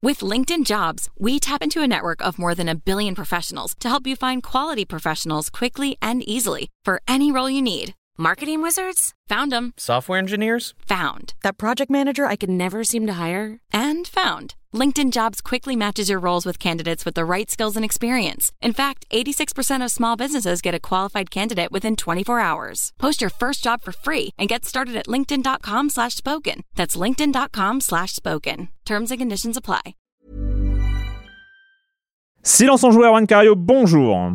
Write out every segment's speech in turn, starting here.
With LinkedIn Jobs, we tap into a network of more than 1 billion professionals to help you find quality professionals quickly and easily for any role you need. Marketing wizards? Found them. Software engineers? Found. That project manager I could never seem to hire? And found. LinkedIn Jobs quickly matches your roles with candidates with the right skills and experience. In fact, 86% of small businesses get a qualified candidate within 24 hours. Post your first job for free and get started at linkedin.com/spoken. That's linkedin.com/spoken. Terms and conditions apply. Silence en joueur, Juan Cario, bonjour.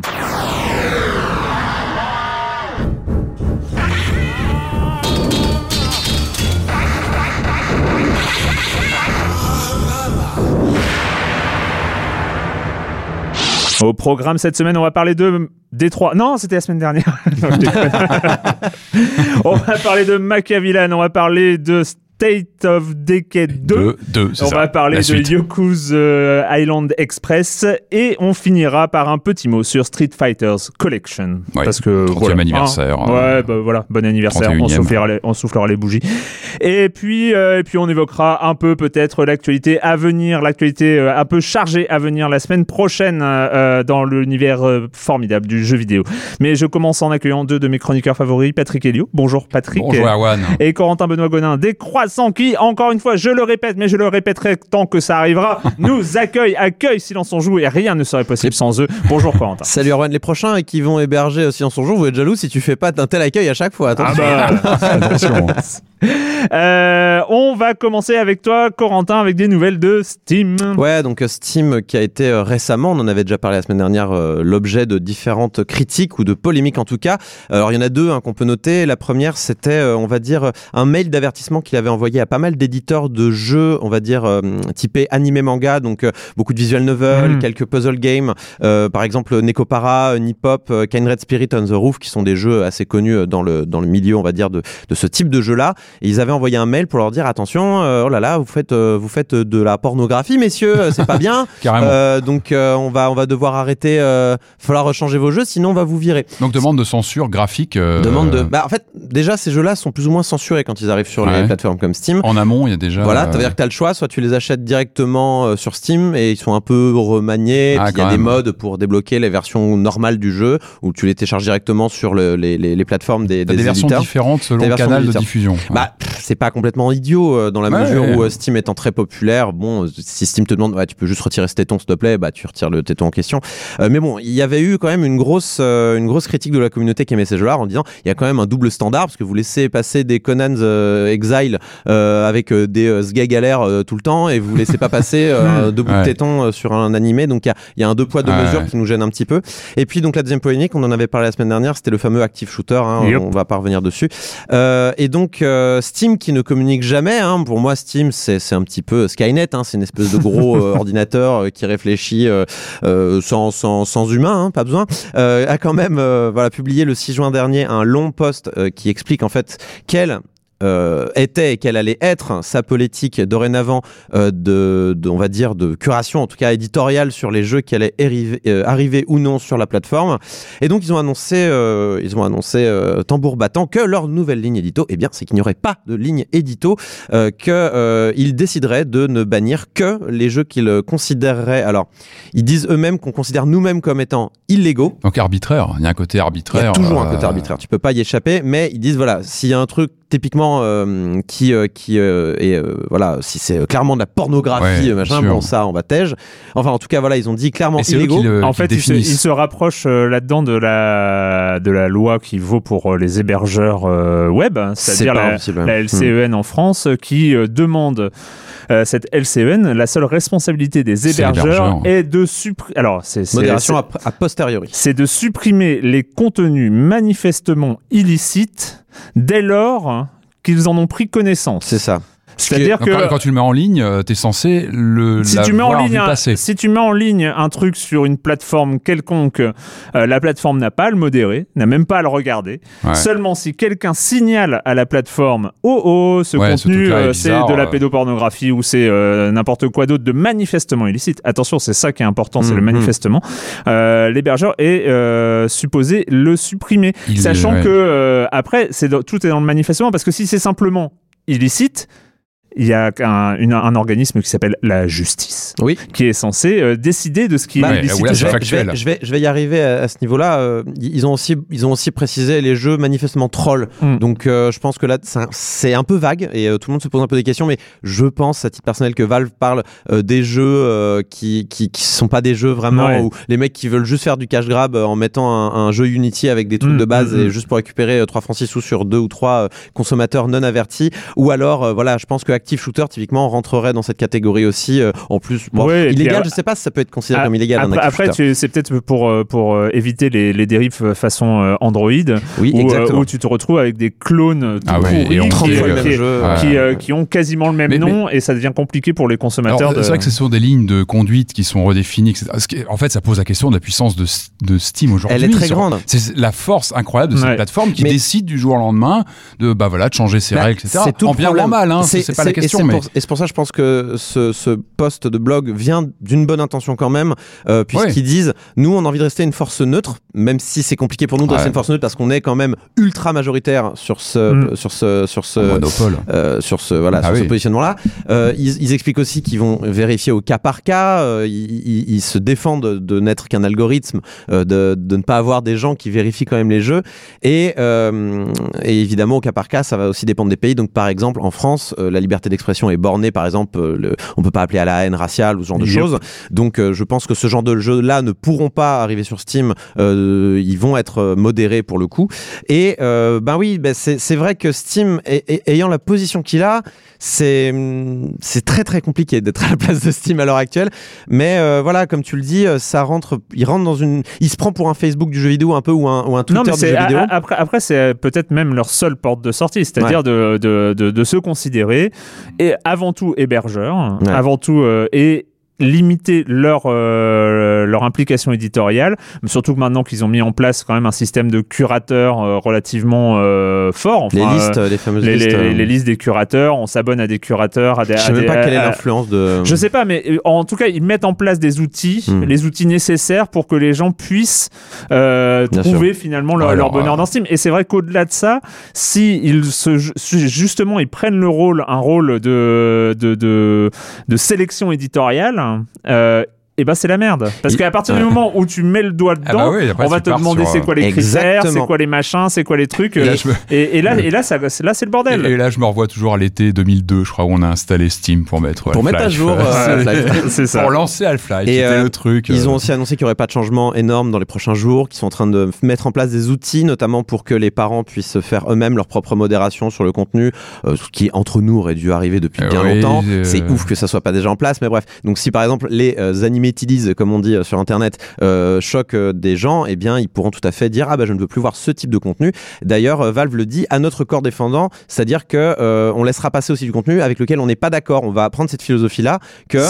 Au programme cette semaine, on va parler de Détroit. Non, c'était la semaine dernière. Non, je déconne. On va parler de Machiavellan, on va parler de State of Decay 2. On va parler de Yoku's Island Express et on finira par un petit mot sur Street Fighters Collection. Ouais, parce que 30e anniversaire. Bon anniversaire, on soufflera les bougies. Et puis on évoquera un peu peut-être l'actualité à venir, l'actualité un peu chargée à venir la semaine prochaine dans l'univers formidable du jeu vidéo. Mais je commence en accueillant deux de mes chroniqueurs favoris, Patrick Helio. Bonjour Patrick. Bonjour Erwan. Et Corentin Benoît Godin des Croissants qui, encore une fois, je le répète, mais je le répéterai tant que ça arrivera, nous accueille Silence on joue et rien ne serait possible sans eux. Bonjour Corentin. Salut Erwan, les prochains qui vont héberger Silence on joue, vous êtes jaloux si tu fais pas un tel accueil à chaque fois. Attention. Attention. On va commencer avec toi Corentin avec des nouvelles de Steam. Ouais, donc Steam qui a été récemment, on en avait déjà parlé la semaine dernière, l'objet de différentes critiques ou de polémiques en tout cas. Alors il y en a deux qu'on peut noter. La première c'était on va dire un mail d'avertissement qu'il avait envoyé à pas mal d'éditeurs de jeux, on va dire typés animé manga, donc beaucoup de visual novels, quelques puzzle games, par exemple Nekopara, Nipop, Kindred Spirit on the Roof qui sont des jeux assez connus dans le milieu on va dire de ce type de jeu là. Et ils avaient envoyé un mail pour leur dire attention, oh là là, vous faites de la pornographie, messieurs, c'est pas bien. Carrément. Donc on va devoir arrêter. Falloir changer vos jeux, sinon on va vous virer. Donc demande de censure graphique. En fait, déjà ces jeux-là sont plus ou moins censurés quand ils arrivent sur les plateformes comme Steam. En amont, il y a déjà. Voilà, ça veut dire que t'as le choix, soit tu les achètes directement sur Steam et ils sont un peu remaniés. Puis il y a des modes pour débloquer les versions normales du jeu, ou tu les télécharges directement sur les plateformes des éditeurs. Des versions différentes selon le canal de diffusion. C'est pas complètement idiot dans la mesure où Steam étant très populaire, bon, si Steam te demande tu peux juste retirer ce téton s'il te plaît, tu retires le téton en question. Mais bon, il y avait eu quand même une grosse critique de la communauté qui aimait ces jeux-là en disant il y a quand même un double standard parce que vous laissez passer des Conan's Exile avec des Sgay-galères tout le temps et vous laissez pas passer deux bouts de téton sur un animé, donc il y a un deux poids deux mesures qui nous gêne un petit peu. Et puis donc la deuxième polémique, on en avait parlé la semaine dernière, c'était le fameux Active Shooter, on va pas revenir dessus. Et donc Steam qui ne communique jamais, pour moi Steam c'est un petit peu Skynet, c'est une espèce de gros ordinateur qui réfléchit sans humain, pas besoin, a quand même publié le 6 juin dernier un long post qui explique en fait quelle était et quelle allait être sa politique dorénavant on va dire de curation, en tout cas éditoriale, sur les jeux qui allaient arriver ou non sur la plateforme. Et donc ils ont annoncé tambour battant que leur nouvelle ligne édito, c'est qu'il n'y aurait pas de ligne édito, qu'ils décideraient de ne bannir que les jeux qu'ils considéreraient. Alors ils disent eux-mêmes qu'on considère nous-mêmes comme étant illégaux. Donc arbitraire, il y a un côté arbitraire. Il y a toujours un côté arbitraire, tu peux pas y échapper, mais ils disent s'il y a un truc typiquement si c'est clairement de la pornographie, ça on va tège. Enfin en tout cas ils ont dit clairement illégaux. En fait ils se rapprochent là-dedans de la loi qui vaut pour les hébergeurs web, c'est-à-dire la LCEN en France qui demande cette LCEN, la seule responsabilité des hébergeurs est de supprimer. Alors modération a posteriori. C'est de supprimer les contenus manifestement illicites dès lors qu'ils en ont pris connaissance. C'est ça. C'est-à-dire que quand tu le mets en ligne, t'es censé l'avoir vu passer. Si tu mets en ligne un truc sur une plateforme quelconque, la plateforme n'a pas à le modérer, n'a même pas à le regarder. Seulement si quelqu'un signale à la plateforme ce contenu c'est de la pédopornographie ou c'est n'importe quoi d'autre de manifestement illicite. Attention, c'est ça qui est important, c'est le manifestement. L'hébergeur est supposé le supprimer, sachant que après tout est dans le manifestement, parce que si c'est simplement illicite, il y a un organisme qui s'appelle la justice, qui est censé décider de ce qui est licite. Je vais y arriver à ce niveau-là. Ils ont aussi précisé les jeux manifestement trolls. Donc je pense que là c'est un peu vague et tout le monde se pose un peu des questions, mais je pense à titre personnel que Valve parle des jeux qui sont pas des jeux vraiment où les mecs qui veulent juste faire du cash grab en mettant un jeu Unity avec des trucs de base et juste pour récupérer 3 francs 6 sous sur 2 ou 3 consommateurs non avertis, ou alors je pense que Active Shooter typiquement rentrerait dans cette catégorie aussi. En plus illégal, je sais pas si ça peut être considéré comme illégal. Après c'est peut-être pour éviter les dérives façon Android, où tu te retrouves avec des clones qui ont quasiment le même nom et ça devient compliqué pour les consommateurs. C'est vrai que ce sont des lignes de conduite qui sont redéfinies, etc. En fait, ça pose la question de la puissance de Steam aujourd'hui. Elle est très grande. C'est la force incroyable de cette plateforme qui décide du jour au lendemain de changer ses règles, etc. C'est tout en bien ou en mal, c'est pas la question. Et c'est pour ça je pense que ce post de blog vient d'une bonne intention quand même, puisqu'ils disent nous on a envie de rester une force neutre, même si c'est compliqué pour nous de rester une force neutre parce qu'on est quand même ultra majoritaire sur ce monopole, sur ce positionnement-là. Ils expliquent aussi qu'ils vont vérifier au cas par cas. Ils se défendent de n'être qu'un algorithme, de ne pas avoir des gens qui vérifient quand même les jeux. Et évidemment, au cas par cas, ça va aussi dépendre des pays. Donc, par exemple, en France, la liberté d'expression est bornée. Par exemple, on peut pas appeler à la haine raciale ou ce genre de choses. Donc, je pense que ce genre de jeux-là ne pourront pas arriver sur Steam. Ils vont être modérés pour le coup. Et c'est vrai que Steam, ayant la position qu'il a, c'est très très compliqué d'être à la place de Steam à l'heure actuelle. Mais comme tu le dis, il se prend pour un Facebook du jeu vidéo un peu ou un Twitter du jeu vidéo. Après, c'est peut-être même leur seule porte de sortie, c'est-à-dire de se considérer et avant tout hébergeur, avant tout et limiter leur implication éditoriale, mais surtout que maintenant qu'ils ont mis en place quand même un système de curateurs relativement fort. Les fameuses listes. Les listes des curateurs, on s'abonne à des curateurs. Je sais même pas quelle est l'influence de... Je sais pas, mais en tout cas, ils mettent en place des outils, les outils nécessaires pour que les gens puissent trouver finalement leur bonheur dans Steam. Et c'est vrai qu'au-delà de ça, si justement ils prennent un rôle de sélection éditoriale, c'est la merde. Parce qu'à partir du moment où tu mets le doigt dedans, on va te demander c'est quoi les critères, c'est quoi les machins, c'est quoi les trucs. Et là, c'est le bordel. Et là, je me revois toujours à l'été 2002, je crois, où on a installé Steam pour mettre à jour c'est ça. Pour lancer Half-Life, c'était le truc. Ils ont aussi annoncé qu'il n'y aurait pas de changement énorme dans les prochains jours, qu'ils sont en train de mettre en place des outils, notamment pour que les parents puissent faire eux-mêmes leur propre modération sur le contenu, ce qui, entre nous, aurait dû arriver depuis bien longtemps. C'est ouf que ça soit pas déjà en place, mais bref. Donc si par exemple les animés comme on dit sur internet, choquent des gens, eh bien ils pourront tout à fait dire je ne veux plus voir ce type de contenu. D'ailleurs Valve le dit à notre corps défendant, c'est-à-dire que on laissera passer aussi du contenu avec lequel on n'est pas d'accord. On va prendre cette philosophie là que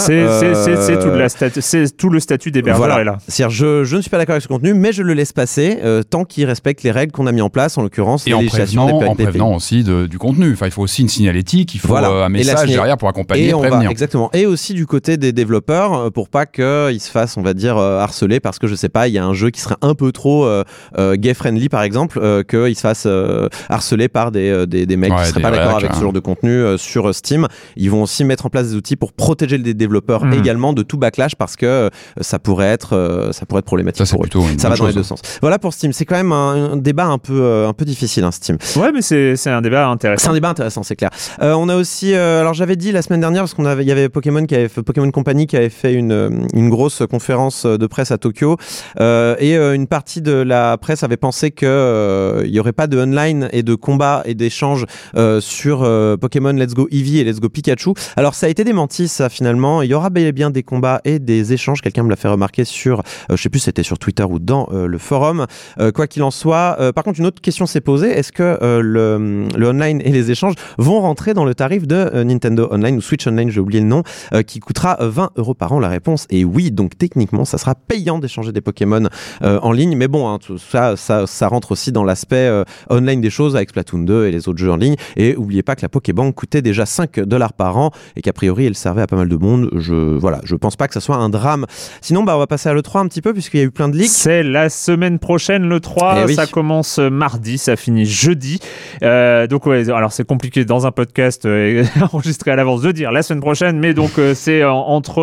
c'est tout le statut d'hébergeur est là. C'est-à-dire je ne suis pas d'accord avec ce contenu, mais je le laisse passer tant qu'il respecte les règles qu'on a mis en place, en l'occurrence et les législations en prévenant aussi du contenu. Enfin, il faut aussi une signalétique, il faut un message derrière pour accompagner et prévenir. Exactement. Et aussi du côté des développeurs pour pas qu'ils se fassent, on va dire, harceler parce que je sais pas, il y a un jeu qui serait un peu trop gay friendly par exemple, qu'ils se fassent harceler par des mecs qui seraient pas d'accord avec ce genre de contenu sur Steam. Ils vont aussi mettre en place des outils pour protéger les développeurs également de tout backlash parce que ça pourrait être problématique pour eux. Ça va dans les deux sens. Voilà pour Steam. C'est quand même un débat un peu difficile, Steam. Ouais, mais c'est un débat intéressant. C'est un débat intéressant, c'est clair. On a aussi, alors j'avais dit la semaine dernière parce il y avait Pokémon Company qui avait fait une grosse conférence de presse à Tokyo et une partie de la presse avait pensé que il y aurait pas de online et de combat et d'échange sur Pokémon Let's Go Eevee et Let's Go Pikachu. Alors ça a été démenti ça finalement. Il y aura bel et bien des combats et des échanges. Quelqu'un me l'a fait remarquer sur, je sais plus si c'était sur Twitter ou dans le forum. Quoi qu'il en soit, par contre une autre question s'est posée. Est-ce que le online et les échanges vont rentrer dans le tarif de Nintendo Online ou Switch Online, j'ai oublié le nom, qui coûtera 20€ par an? La réponse est Et oui, donc techniquement, ça sera payant d'échanger des Pokémon en ligne. Mais bon, tout ça rentre aussi dans l'aspect online des choses avec Splatoon 2 et les autres jeux en ligne. Et n'oubliez pas que la Pokébank coûtait déjà $5 par an et qu'a priori, elle servait à pas mal de monde. Je pense pas que ça soit un drame. Sinon, on va passer à l'E3 un petit peu puisqu'il y a eu plein de leaks. C'est la semaine prochaine, l'E3. Ça commence mardi, ça finit jeudi. Donc, alors c'est compliqué dans un podcast enregistré à l'avance de dire la semaine prochaine, mais donc c'est entre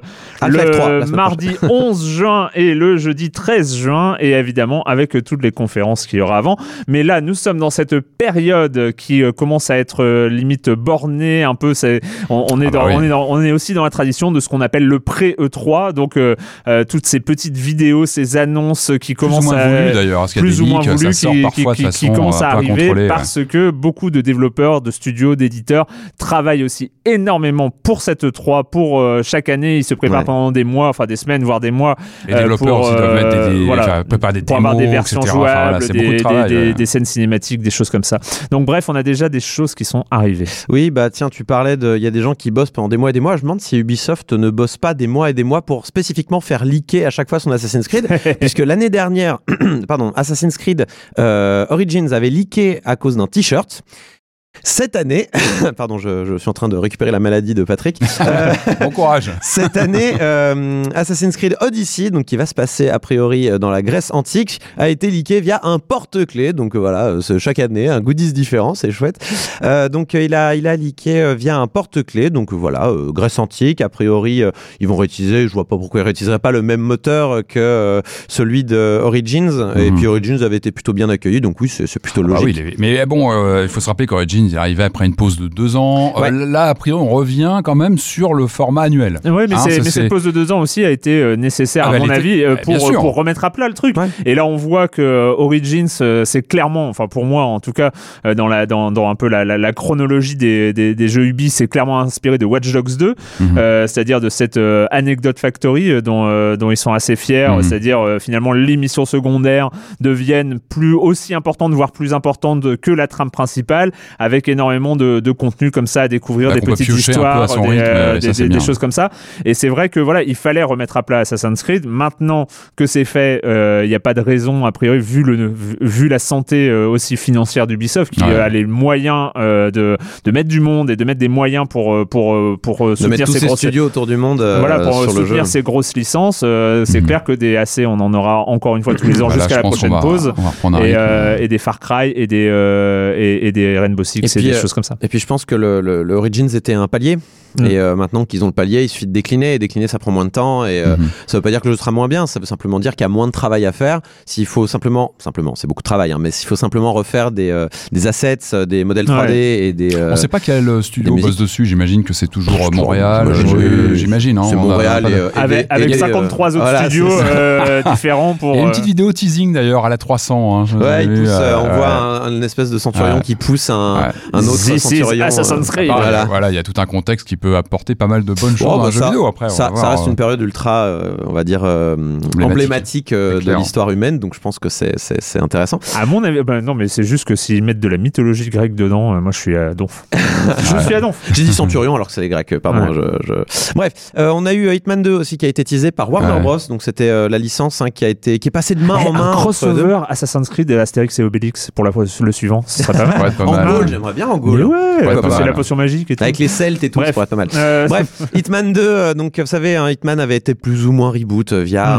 le mardi 11 juin et le jeudi 13 juin, et évidemment avec toutes les conférences qu'il y aura avant. Mais là, nous sommes dans cette période qui commence à être limite bornée un peu. On est aussi dans la tradition de ce qu'on appelle le pré-E3, donc toutes ces petites vidéos, ces annonces qui commencent à plus ou moins voulu, qui commencent à arriver parce que beaucoup de développeurs, de studios, d'éditeurs travaillent aussi énormément pour cette E3, pour chaque année, ils se préparent pendant des mois, enfin des semaines, voire des mois. Les développeurs aussi doivent mettre préparer des démos, avoir des versions jouables, des scènes cinématiques, des choses comme ça. Donc bref, on a déjà des choses qui sont arrivées. Oui, bah tiens, tu parlais il y a des gens qui bossent pendant des mois et des mois. Je me demande si Ubisoft ne bosse pas des mois et des mois pour spécifiquement faire leaker à chaque fois son Assassin's Creed, puisque l'année dernière, Assassin's Creed Origins avait leaké à cause d'un t-shirt. Cette année, pardon, je suis en train de récupérer la maladie de Patrick. Bon courage. Cette année, Assassin's Creed Odyssey, donc qui va se passer a priori dans la Grèce antique, a été leaké via un porte-clés. Donc voilà, chaque année un goodies différent, c'est chouette. Donc il a leaké via un porte-clés. Donc voilà, Grèce antique. A priori, ils vont réutiliser. Je vois pas pourquoi ils réutiliseraient pas le même moteur que celui de Origins. Et puis Origins avait été plutôt bien accueilli. Donc oui, c'est plutôt logique. Oui, mais bon, il faut se rappeler qu'Origins il est arrivé après une pause de 2 ans. Là, a priori, on revient quand même sur le format annuel. Oui, mais cette pause de 2 ans aussi a été nécessaire, à mon avis, pour remettre à plat le truc. Ouais. Et là, on voit que Origins, c'est clairement, enfin pour moi en tout cas, dans un peu la chronologie des jeux Ubi, c'est clairement inspiré de Watch Dogs 2, c'est-à-dire de cette Anecdote Factory dont ils sont assez fiers, c'est-à-dire finalement les missions secondaires deviennent plus aussi importantes, voire plus importantes que la trame principale, avec énormément de contenu comme ça à découvrir, des petites histoires, des choses comme ça. Et c'est vrai que voilà, il fallait remettre à plat Assassin's Creed. Maintenant que c'est fait, il n'y a pas de raison, a priori, vu la santé aussi financière d'Ubisoft, qui a les moyens de mettre du monde et de mettre des moyens pour soutenir ces grosses studios autour du monde. Pour soutenir ces grosses licences. C'est clair que des AC, on en aura encore une fois tous les ans jusqu'à la prochaine pause. Et des Far Cry et des Rainbow Six, c'est des choses comme ça. Et puis je pense que le Origins était un palier. Et maintenant qu'ils ont le palier, il suffit de décliner, et décliner ça prend moins de temps, et ça veut pas dire que le jeu sera moins bien, ça veut simplement dire qu'il y a moins de travail à faire. S'il faut simplement c'est beaucoup de travail, mais s'il faut simplement refaire des assets, des modèles 3D et des on sait pas quel studio bosse dessus, j'imagine que c'est toujours Montréal, j'imagine. C'est Montréal avec 53 autres studios différents pour... Il y a une petite vidéo teasing d'ailleurs à la 300. On voit une espèce de centurion qui pousse un autre centurion. Assassin's Creed. Voilà, il y a tout un contexte qui peut apporter pas mal de bonnes choses dans un jeu vidéo après. Ça reste une période ultra, on va dire, emblématique de l'histoire humaine, donc je pense que c'est intéressant. À mon avis, non, mais c'est juste que s'ils mettent de la mythologie grecque dedans, moi je suis à donf. Je suis à donf. J'ai dit centurion alors que c'est les Grecs, pardon. Bref, on a eu Hitman 2 aussi qui a été teasé par Warner Bros, donc c'était la licence qui est passée de main en main. Un crossover Assassin's Creed et Astérix et Obélix pour le suivant, ce serait pas mal. En Gaule, j'aimerais bien en Gaule. C'est la potion magique et tout. Avec les Celtes et tout, ça pourrait être pas mal. Bref, Hitman 2, donc vous savez, Hitman avait été plus ou moins reboot via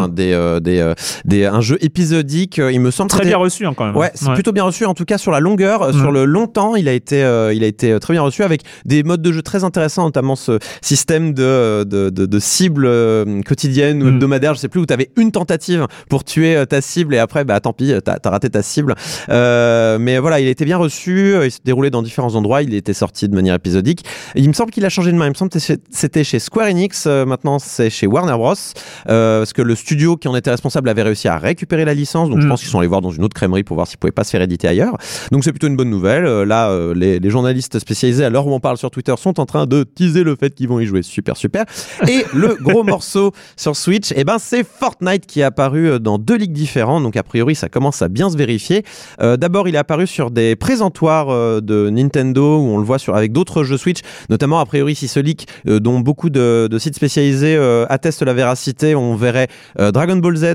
un jeu épisodique, il me semble. Très bien reçu quand même. Ouais, c'est plutôt bien reçu, en tout cas sur la longueur, sur le long temps, il a été très bien reçu avec des modes de jeu très intéressants, notamment ce système de cible quotidienne ou hebdomadaire, je sais plus, où tu avais une tentative pour tuer ta cible et après, tant pis, t'as raté ta cible. Mais voilà, il a été bien reçu, il s'est déroulé dans différents endroits, il était sorti de manière épisodique. Il me semble qu'il a changé de main, il me semble que c'était chez Square Enix, maintenant c'est chez Warner Bros, parce que le studio qui en était responsable avait réussi à récupérer la licence, donc je pense qu'ils sont allés voir dans une autre crèmerie pour voir s'ils pouvaient pas se faire éditer ailleurs. Donc c'est plutôt une bonne nouvelle. Là, les journalistes spécialisés, à l'heure où on parle sur Twitter, sont en train de teaser le fait qu'ils vont y jouer. Super. Et le gros morceau sur Switch, c'est Fortnite qui est apparu dans 2 ligues différentes, donc a priori ça commence à bien se vérifier. D'abord, il est apparu sur des présentoirs de Nintendo où on le voit avec d'autres jeux Switch, notamment a priori ici se leak, dont beaucoup de sites spécialisés attestent la véracité. On verrait Dragon Ball Z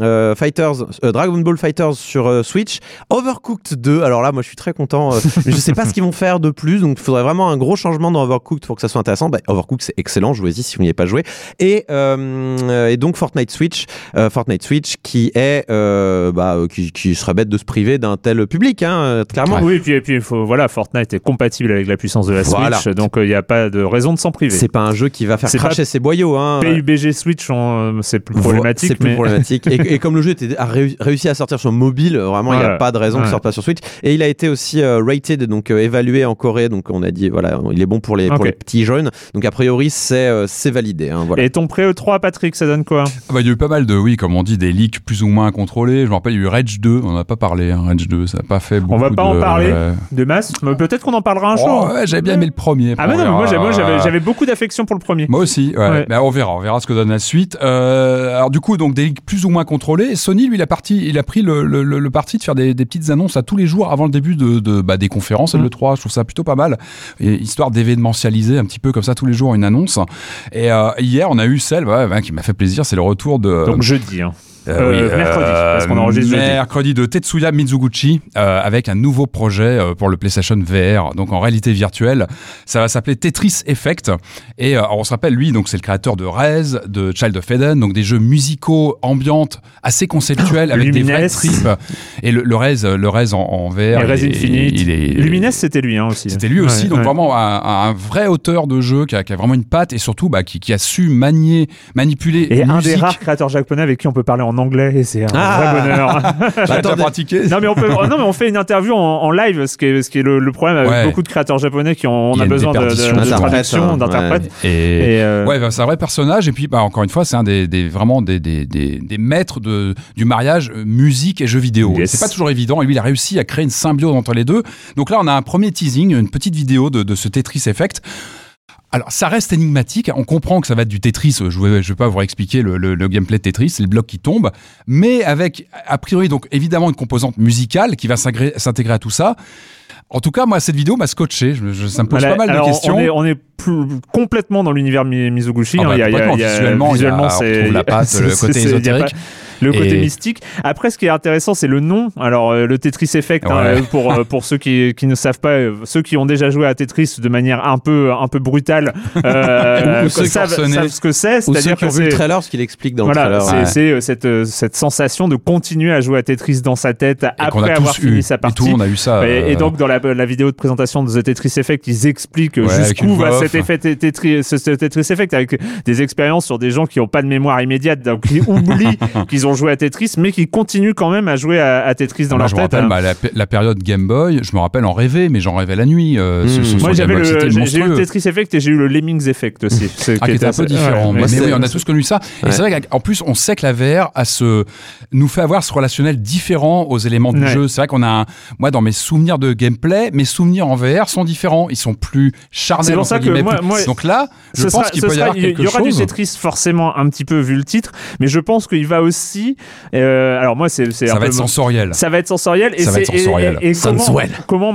Dragon Ball Fighters sur Switch, Overcooked 2. Alors là, moi, je suis très content. Mais je sais pas ce qu'ils vont faire de plus, donc il faudrait vraiment un gros changement dans Overcooked pour que ça soit intéressant. Overcooked, c'est excellent, jouez-y si vous n'y avez pas joué. Et donc Fortnite Switch qui est qui serait bête de se priver d'un tel public, clairement. Oui, et puis Fortnite est compatible avec la puissance de la Switch, donc il n'y a pas de raison de s'en priver. C'est pas un jeu qui va faire cracher ses boyaux. PUBG Switch, c'est plus problématique. C'est plus problématique. Et comme le jeu a réussi à sortir sur mobile, vraiment, il n'y a pas de raison qu'il ne sorte pas sur Switch. Et il a été aussi rated, donc évalué en Corée. Donc on a dit, voilà, il est bon pour les petits jeunes. Donc a priori, c'est validé. Voilà. Et ton pré-E3, Patrick, ça donne quoi ? Il y a eu pas mal comme on dit, des leaks plus ou moins contrôlés. Je me rappelle, il y a eu Rage 2. On n'en a pas parlé. Rage 2, ça n'a pas fait beaucoup. On va pas en parler de masse. Mais peut-être qu'on en parlera un jour. Ouais, j'avais bien aimé le premier. Moi, j'avais beaucoup d'affection pour le premier. Moi aussi. Ouais. On verra ce que donne la suite. Alors du coup, donc des leaks plus ou moins contrôlés. Sony, lui, il a pris le parti de faire des petites annonces à tous les jours avant le début des conférences et le 3. Je trouve ça plutôt pas mal, histoire d'événementialiser un petit peu comme ça tous les jours une annonce. Et hier, on a eu celle qui m'a fait plaisir, c'est le retour de... Donc jeudi, mercredi, parce qu'on enregistre jeudi. Mercredi de Tetsuya Mizuguchi avec un nouveau projet pour le PlayStation VR, donc en réalité virtuelle. Ça va s'appeler Tetris Effect. Et on se rappelle, lui, donc c'est le créateur de Rez, de Child of Eden, donc des jeux musicaux ambiantes assez conceptuels avec Lumines. des vrais trips. Et le Rez en VR. Et Rez Infinite. Lumines, c'était lui aussi. C'était lui aussi, donc vraiment un vrai auteur de jeu qui a vraiment une patte et surtout qui a su manipuler et musique. Un des rares créateurs japonais avec qui on peut parler en anglais, et c'est un vrai bonheur. T'as pratiqué ? Non mais on fait une interview en live, ce qui est le problème avec beaucoup de créateurs japonais on a besoin de traduction, d'interprètes. C'est un vrai personnage, et puis encore une fois, c'est un des maîtres du mariage musique et jeux vidéo. Yes. C'est pas toujours évident, et lui il a réussi à créer une symbiose entre les deux. Donc là on a un premier teasing, une petite vidéo de ce Tetris Effect. Alors, ça reste énigmatique. On comprend que ça va être du Tetris. Je vais pas vous réexpliquer le gameplay de Tetris. C'est le bloc qui tombe. Mais avec, a priori, donc, évidemment, une composante musicale qui va s'intégrer à tout ça. En tout cas, moi, cette vidéo m'a scotché. Ça me pose pas mal de questions. On est complètement dans l'univers Mizuguchi. Visuellement, on retrouve la patte, le côté ésotérique. Le côté mystique. Après, ce qui est intéressant, c'est le nom. Alors, le Tetris Effect, pour ceux qui ne savent pas, ceux qui ont déjà joué à Tetris de manière un peu brutale, savent ce que c'est. C'est-à-dire ceux qui ont vu le trailer, ce qu'il explique dans le trailer. C'est cette sensation de continuer à jouer à Tetris dans sa tête après avoir fini sa partie. Et tout, on a eu ça. Et donc, dans la vidéo de présentation de The Tetris Effect, ils expliquent jusqu'où va cet effet Tetris Effect, avec des expériences sur des gens qui n'ont pas de mémoire immédiate, donc qui oublient qu'ils ont joué à Tetris, mais qui continuent quand même à jouer à Tetris dans leur tête. Je me rappelle la période Game Boy, je me rappelle en rêver, mais j'en rêvais la nuit. Moi, j'ai eu le Tetris Effect et j'ai eu le Lemmings Effect aussi. Qui était un peu différent. Mais oui, on a tous connu ça. Et c'est vrai qu'en plus, on sait que la VR nous fait avoir ce relationnel différent aux éléments du jeu. C'est vrai qu'on a moi, dans mes souvenirs de gameplay, mes souvenirs en VR sont différents. Ils sont plus charnels. C'est pour ça que moi, donc là, je pense qu'il peut y avoir quelque chose. Il y aura du Tetris forcément un petit peu vu le titre, mais je pense qu'il va aussi. Alors moi, ça va être sensoriel. Ça va être sensoriel. Et comment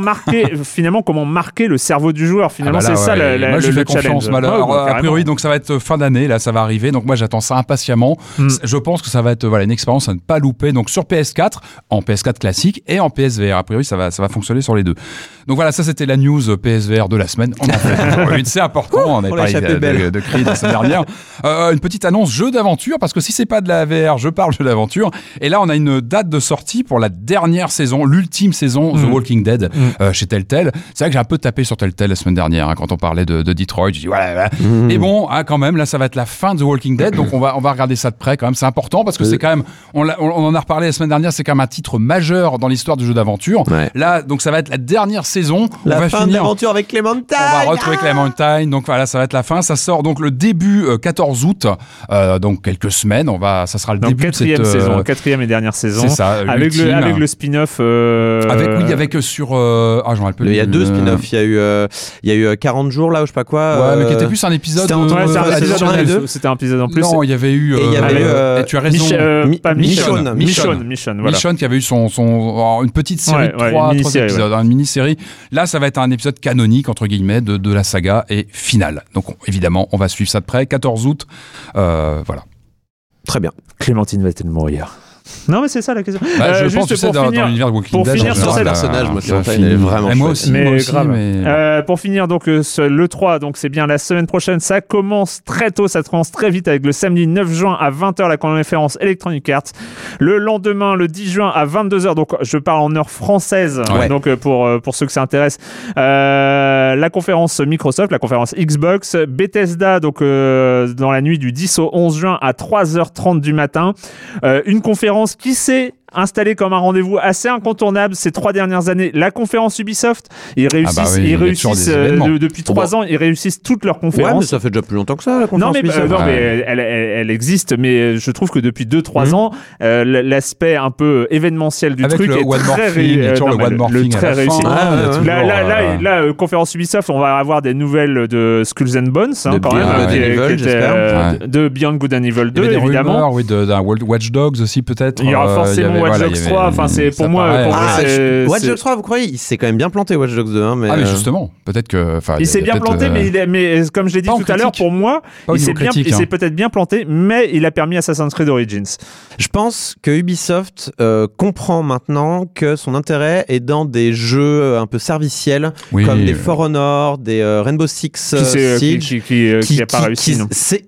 marquer le cerveau du joueur finalement, c'est ça moi, je fais confiance. A priori, donc ça va être fin d'année. Là, ça va arriver. Donc moi, j'attends ça impatiemment. Je pense que ça va être une expérience à ne pas louper. Donc sur PS4, en PS4 classique et en PSVR. A priori, ça va fonctionner sur les deux. Donc voilà, ça c'était la news PSVR de la semaine. On en fait. C'est important. On a parlé de Creed la semaine dernière. Une petite annonce jeu d'aventure, parce que si c'est pas de la VR, je parle jeu d'aventure. Et là, on a une date de sortie pour la dernière saison, l'ultime saison The Walking Dead chez Telltale. C'est vrai que j'ai un peu tapé sur Telltale la semaine dernière quand on parlait de Detroit. Je dis voilà. Et bon, quand même, là, ça va être la fin de The Walking Dead. Donc on va regarder ça de près quand même. C'est important parce que c'est quand même, on en a reparlé la semaine dernière. C'est quand même un titre majeur dans l'histoire du jeu d'aventure. Là, donc ça va être la dernière saison. La fin de l'aventure avec Clémentine. On va retrouver Clémentine. Donc voilà, ça va être la fin. Ça sort donc le début 14 août. Donc quelques semaines. Ça sera le début de cette saison, quatrième et dernière saison. C'est ça. Avec le spin-off. Avec sur. J'en rappelle. Il y a deux spin-offs. Il y a eu 40 jours là, ou je sais pas quoi. Mais qui était plus un épisode. C'était un épisode en plus. Non, il y avait eu. Tu as raison. Michonne. Michonne qui avait eu une petite série de 3 épisodes, une mini-série Là, ça va être un épisode canonique, entre guillemets, de la saga et finale. Donc, évidemment, on va suivre ça de près. 14 août, voilà. Très bien. Clémentine va-t-elle mourir ? Non, mais c'est ça la question. Je pense que dans l'univers de Walking Dead. Pour finir sur ce personnage, moi, Clémentine est vraiment moi aussi, grave. Pour finir, donc, le 3, donc c'est bien la semaine prochaine. Ça commence très tôt, ça commence très vite avec le samedi 9 juin à 20h, la conférence Electronic Arts. Le lendemain, le 10 juin à 22h, donc je parle en heure française, donc pour ceux que ça intéresse. La conférence Microsoft, la conférence Xbox, Bethesda, donc dans la nuit du 10 au 11 juin à 3h30 du matin. Une conférence qui s'est installée comme un rendez-vous assez incontournable ces 3 dernières années, la conférence Ubisoft. Ils réussissent, depuis 3 ans, ils réussissent toutes leurs conférences. Ouais, mais ça fait déjà plus longtemps que ça, la conférence Ubisoft. Mais elle existe, mais je trouve que depuis 2-3 ans, l'aspect un peu événementiel du truc est très réussi. Là, conférence Ubisoft, on va avoir des nouvelles de Skulls and Bones, quand même, de Beyond Good and Evil 2, évidemment. D'un Watch Dogs aussi, peut-être. Il y aura forcément Watch Dogs 3, enfin c'est pour moi Watch Dogs 3, vous croyez, il s'est quand même bien planté Watch Dogs 2, hein, mais mais justement, peut-être que il s'est bien planté, mais comme je l'ai dit tout à l'heure, pour moi, il s'est peut-être bien planté, mais il a permis Assassin's Creed Origins. Je pense que Ubisoft comprend maintenant que son intérêt est dans des jeux un peu serviciels, comme des For Honor, des Rainbow Six Siege, qui a pas réussi. C'est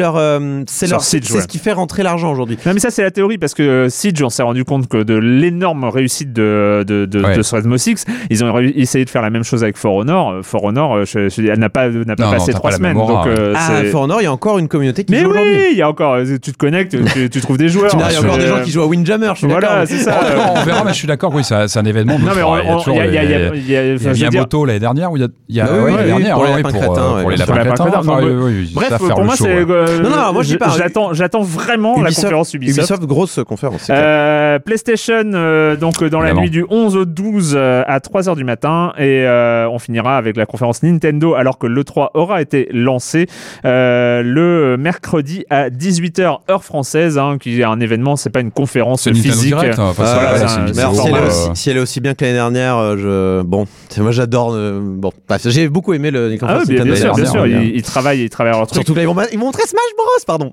ce qui fait rentrer l'argent aujourd'hui. Non, mais ça c'est la théorie, parce que Siege, on s'est rendu compte que de l'énorme réussite de Rainbow Six, ils ont essayé de faire la même chose avec For Honor. For Honor, elle n'a pas passé 3 semaines. Donc, For Honor, il y a encore une communauté qui joue aujourd'hui. Mais oui, il y a encore. Tu te connectes, tu trouves des joueurs. Il y a encore des gens qui jouent à Windjammer. Voilà, c'est ça. On verra, mais je suis d'accord. Oui, c'est un événement. Non, mais il y a bien Moto l'année dernière, l'année dernière, pour les lapins crétins. Bref, pour moi, c'est. Non, moi je dis pas. J'attends vraiment la conférence Ubisoft. Grosse conférence. PlayStation, donc dans la nuit du 11 au 12 à 3h du matin, et on finira avec la conférence Nintendo, alors que l'E3 aura été lancé le mercredi à 18h heure française, qui est un événement, c'est pas une conférence physique. Si elle est aussi bien que l'année dernière, moi j'adore. J'ai beaucoup aimé le conférence Nintendo. Bien sûr, ils travaillent leur truc. Surtout là, ils montraient Smash Bros, pardon.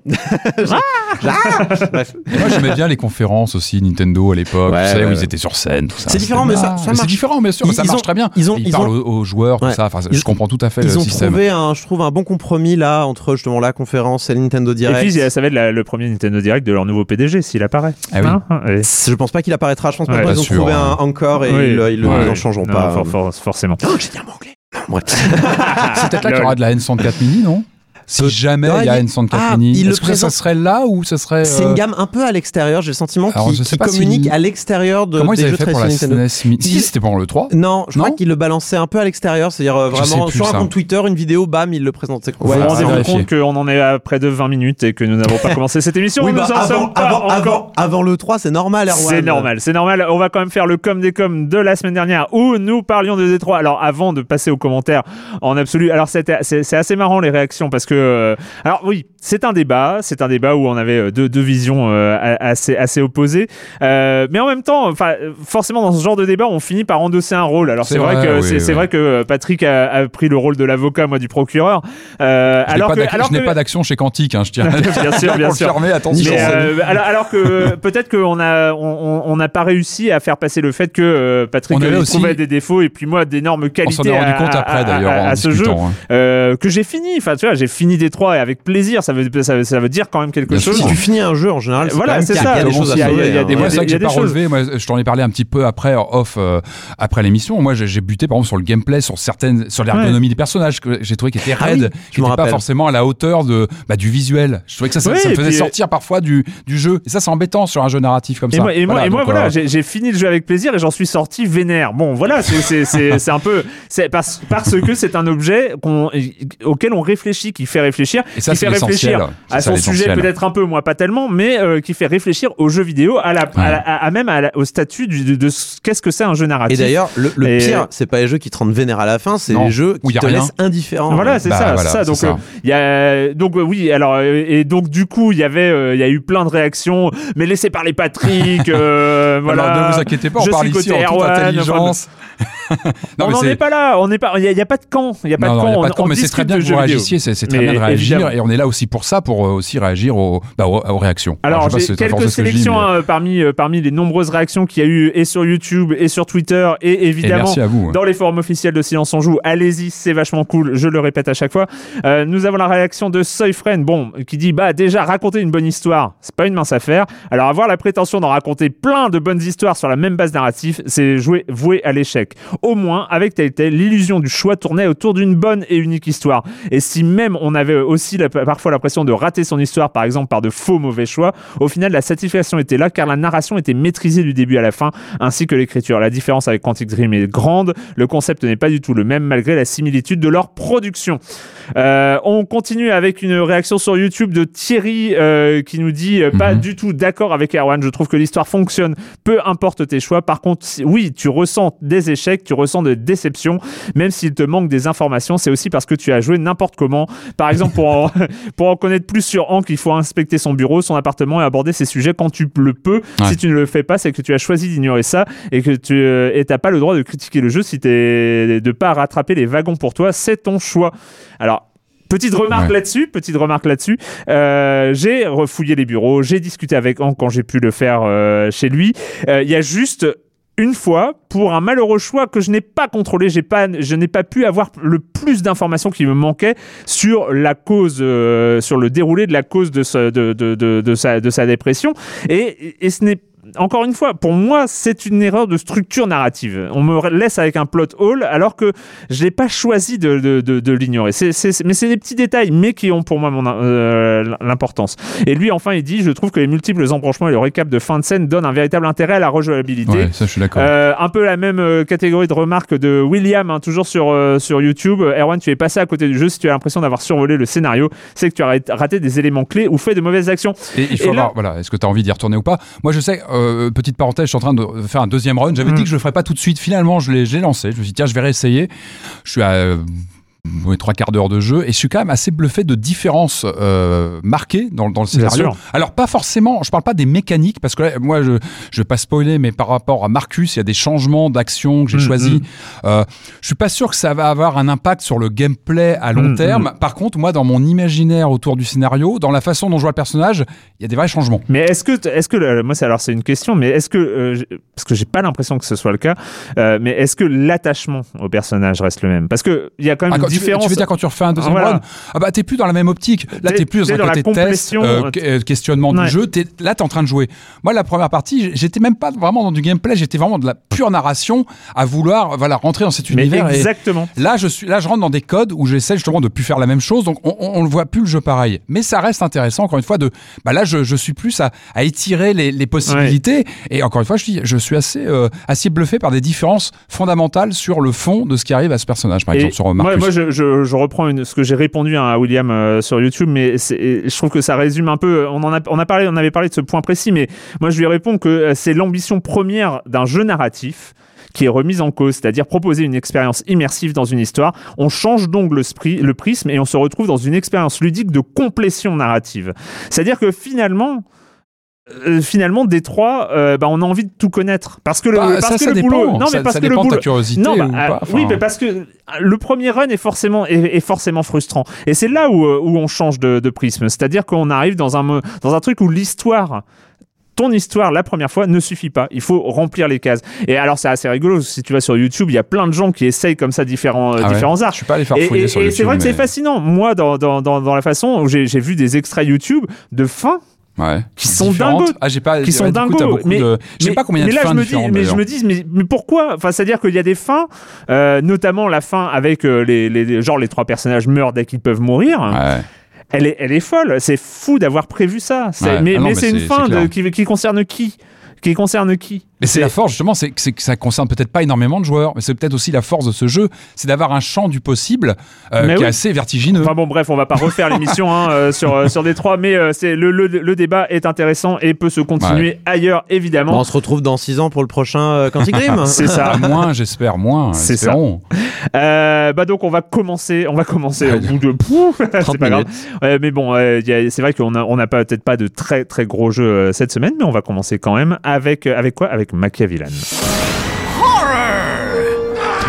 Bref. Moi j'aimais bien les conférences aussi Nintendo à l'époque, tu sais, où ils étaient sur scène, tout ça. C'est différent, mais ça marche. C'est différent, bien sûr, ça marche très bien. Ils parlent aux joueurs, tout ça. Je comprends tout à fait le système. Ils ont trouvé, je trouve, un bon compromis là entre justement la conférence et le Nintendo Direct. Et puis ça va être le premier Nintendo Direct de leur nouveau PDG s'il apparaît. Je pense pas qu'il apparaîtra. Je pense pas qu'ils ont trouvé un encore et ils n'en changeront pas. Forcément. J'ai dit un mot anglais. C'est peut-être là qu'il y aura de la N64 Mini, non ? Si jamais il y a une N64 Mini, est-ce que ça serait là ou ça serait... C'est une gamme un peu à l'extérieur, j'ai le sentiment qu'ils communiquent à l'extérieur de comment des ils jeux avaient fait pour la Nintendo. SNES Mini. Si, c'était pendant le 3. Non, je crois qu'ils le balançaient un peu à l'extérieur, c'est-à-dire vraiment sur un compte Twitter, une vidéo, bam, ils le présentaient. Vous vous rendez compte qu'on en est à près de 20 minutes et que nous n'avons pas commencé cette émission. Oui, avant le 3, c'est normal, Erwan. C'est normal. On va quand même faire le com des coms de la semaine dernière où nous parlions de D3. Alors avant de passer aux commentaires en absolu, alors c'est assez marrant les réactions parce que... Alors oui, c'est un débat où on avait deux visions assez opposées, mais en même temps, forcément dans ce genre de débat, on finit par endosser un rôle. Alors c'est vrai que Patrick a pris le rôle de l'avocat, moi du procureur. Je n'ai pas d'action chez Quantique, je tiens. bien sûr. Attention. Alors que peut-être qu'on n'a pas réussi à faire passer le fait que Patrick trouvait des défauts et puis moi d'énormes qualités. On s'en est rendu compte après d'ailleurs à ce jeu que j'ai fini. Enfin, tu vois, j'ai fini Détroit et avec plaisir. Ça veut dire quand même quelque chose. Si tu finis un jeu en général, c'est ça. Il y a des choses à sauver. Il y a des choses que j'ai pas relevé. Moi, je t'en ai parlé un petit peu après après l'émission. Moi, j'ai buté par exemple sur le gameplay, sur l'ergonomie des personnages que j'ai trouvé qui étaient raides, qui n'étaient pas forcément à la hauteur du visuel. Je trouvais que ça me faisait sortir parfois du jeu. Et ça, c'est embêtant sur un jeu narratif comme ça. Et moi, j'ai fini le jeu avec plaisir et j'en suis sorti vénère. Bon, voilà, c'est un peu parce que c'est un objet auquel on réfléchit, qui fait réfléchir, et ça, qui fait réfléchir à son sujet peut-être un peu, moi pas tellement, mais qui fait réfléchir aux jeux vidéo, au statut de qu'est-ce que c'est un jeu narratif. Et d'ailleurs, le pire, c'est pas les jeux qui te rendent vénère à la fin, c'est les jeux qui te laissent indifférent. Voilà, c'est ça. Donc du coup, il y a eu plein de réactions, mais laissez parler Patrick. Alors ne vous inquiétez pas, on parle ici en toute intelligence. On n'en est pas là. Il y a pas de camp. Il y a pas de camp. Mais c'est très bien que vous réagissiez. C'est très bien de réagir. Évidemment. Et on est là aussi pour ça, pour aussi réagir aux réactions. Alors j'ai quelques sélections parmi les nombreuses réactions qu'il y a eu et sur YouTube et sur Twitter et évidemment dans les forums officiels de Silence on Joue. Allez-y, c'est vachement cool. Je le répète à chaque fois. Nous avons la réaction de Soyfriend, qui dit déjà raconter une bonne histoire, c'est pas une mince affaire. Alors avoir la prétention d'en raconter plein de bonnes histoires sur la même base narrative, c'est voué à l'échec. Au moins, avec Telltale, l'illusion du choix tournait autour d'une bonne et unique histoire. Et si même on avait aussi parfois l'impression de rater son histoire, par exemple par de faux mauvais choix, au final la satisfaction était là car la narration était maîtrisée du début à la fin, ainsi que l'écriture. La différence avec Quantic Dream est grande, le concept n'est pas du tout le même malgré la similitude de leur production. On continue avec une réaction sur YouTube de Thierry qui nous dit pas du tout d'accord avec Erwan, je trouve que l'histoire fonctionne, peu importe tes choix. Par contre, oui, tu ressens des échecs, tu ressens des déceptions, même s'il te manque des informations, c'est aussi parce que tu as joué n'importe comment. Par exemple, pour en connaître plus sur Hank, il faut inspecter son bureau, son appartement et aborder ces sujets quand tu le peux. Ouais. Si tu ne le fais pas, c'est que tu as choisi d'ignorer ça et que tu n'as pas le droit de critiquer le jeu si tu de pas rattraper les wagons pour toi, c'est ton choix. Alors, petite remarque là-dessus. J'ai refouillé les bureaux, j'ai discuté avec Hank quand j'ai pu le faire chez lui. Il y a juste une fois, pour un malheureux choix que je n'ai pas contrôlé, je n'ai pas pu avoir le plus d'informations qui me manquaient sur la cause, sur le déroulé de la cause de sa dépression. Et ce n'est encore une fois, pour moi, c'est une erreur de structure narrative. On me laisse avec un plot hole alors que je n'ai pas choisi de l'ignorer. Mais c'est des petits détails, mais qui ont pour moi l'importance. Et lui, enfin, il dit « Je trouve que les multiples embranchements et le récap de fin de scène donnent un véritable intérêt à la rejouabilité. » Ouais, ça, je suis d'accord. Un peu la même catégorie de remarques de William, toujours sur YouTube. Erwan, tu es passé à côté du jeu. Si tu as l'impression d'avoir survolé le scénario, c'est que tu as raté des éléments clés ou fait de mauvaises actions. Et il faut voir, est-ce que tu as envie d'y retourner ou pas? Moi, je sais... petite parenthèse, je suis en train de faire un deuxième run. J'avais dit que je le ferais pas tout de suite. Finalement, je l'ai lancé. Je me suis dit, tiens, je vais réessayer. Je suis à 3/4 d'heure de jeu et je suis quand même assez bluffé de différences marquées dans le scénario. Alors pas forcément, je parle pas des mécaniques parce que là, moi je vais pas spoiler, mais par rapport à Marcus, il y a des changements d'action que j'ai choisis. Je suis pas sûr que ça va avoir un impact sur le gameplay à long terme. Par contre, moi dans mon imaginaire autour du scénario, dans la façon dont je vois le personnage, il y a des vrais changements. Mais est-ce que moi c'est une question, mais est-ce que parce que j'ai pas l'impression que ce soit le cas, mais est-ce que l'attachement au personnage reste le même? Parce que il y a quand même une différence. Tu veux dire quand tu refais un deuxième run, t'es plus dans la même optique. Là, t'es plus dans un côté test, questionnement du jeu. Là, t'es en train de jouer. Moi, la première partie, j'étais même pas vraiment dans du gameplay. J'étais vraiment de la pure narration à vouloir rentrer dans cet univers. Exactement. Et là, je rentre dans des codes où j'essaie justement de plus faire la même chose. Donc, on le voit plus le jeu pareil. Mais ça reste intéressant. Encore une fois, là, je suis plus à étirer les possibilités. Ouais. Et encore une fois, je suis assez bluffé par des différences fondamentales sur le fond de ce qui arrive à ce personnage. Par exemple, sur Marcus. Moi, je reprends ce que j'ai répondu à William sur YouTube, mais je trouve que ça résume un peu. On avait parlé de ce point précis, mais moi je lui réponds que c'est l'ambition première d'un jeu narratif qui est remise en cause, c'est-à-dire proposer une expérience immersive dans une histoire. On change donc le prisme et on se retrouve dans une expérience ludique de complétion narrative. C'est-à-dire que finalement, Détroit, on a envie de tout connaître parce que le boulot. Non, mais parce que le boulot. Ta curiosité ou pas, oui, mais parce que le premier run est forcément frustrant. Et c'est là où on change de prisme. C'est-à-dire qu'on arrive dans un truc où ton histoire, la première fois, ne suffit pas. Il faut remplir les cases. Et alors, c'est assez rigolo. Si tu vas sur YouTube, il y a plein de gens qui essayent comme ça différents arts. Je suis pas allé faire fouiller sur YouTube. Et c'est vrai que c'est fascinant. Moi, dans la façon où j'ai vu des extraits YouTube de fins. Ouais. Qui sont dingos. Qui sont dingos. Je sais pas combien de fins différentes. Mais je me dis, mais pourquoi? Enfin, c'est-à-dire qu'il y a des fins, notamment la fin avec les 3 personnages meurent dès qu'ils peuvent mourir. Ouais. Elle est folle. C'est fou d'avoir prévu ça. Mais c'est une fin qui concerne qui? Qui concerne qui? Mais c'est la force, justement, c'est que ça concerne peut-être pas énormément de joueurs, mais c'est peut-être aussi la force de ce jeu, c'est d'avoir un champ du possible qui est assez vertigineux. Enfin bon, bref, on va pas refaire l'émission sur Détroit, mais le débat est intéressant et peut se continuer ailleurs, évidemment. Bon, on se retrouve dans 6 ans pour le prochain Quantic Dream. C'est ça. J'espère moins. C'est espérons. Ça. Donc on va commencer au bout de... c'est pas grave. Mais bon, c'est vrai qu'on n'a peut-être pas de très très gros jeux cette semaine, mais on va commencer quand même avec quoi? Avec Machiavellan.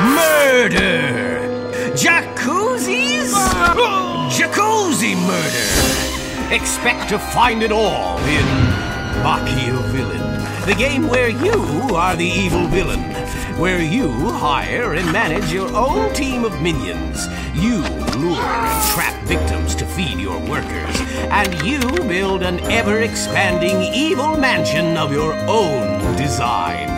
Expect to find it all in Machiavillain, the game where you are the evil villain, where you hire and manage your own team of minions. You lure and trap victims to feed your workers, and you build an ever-expanding evil mansion of your own design.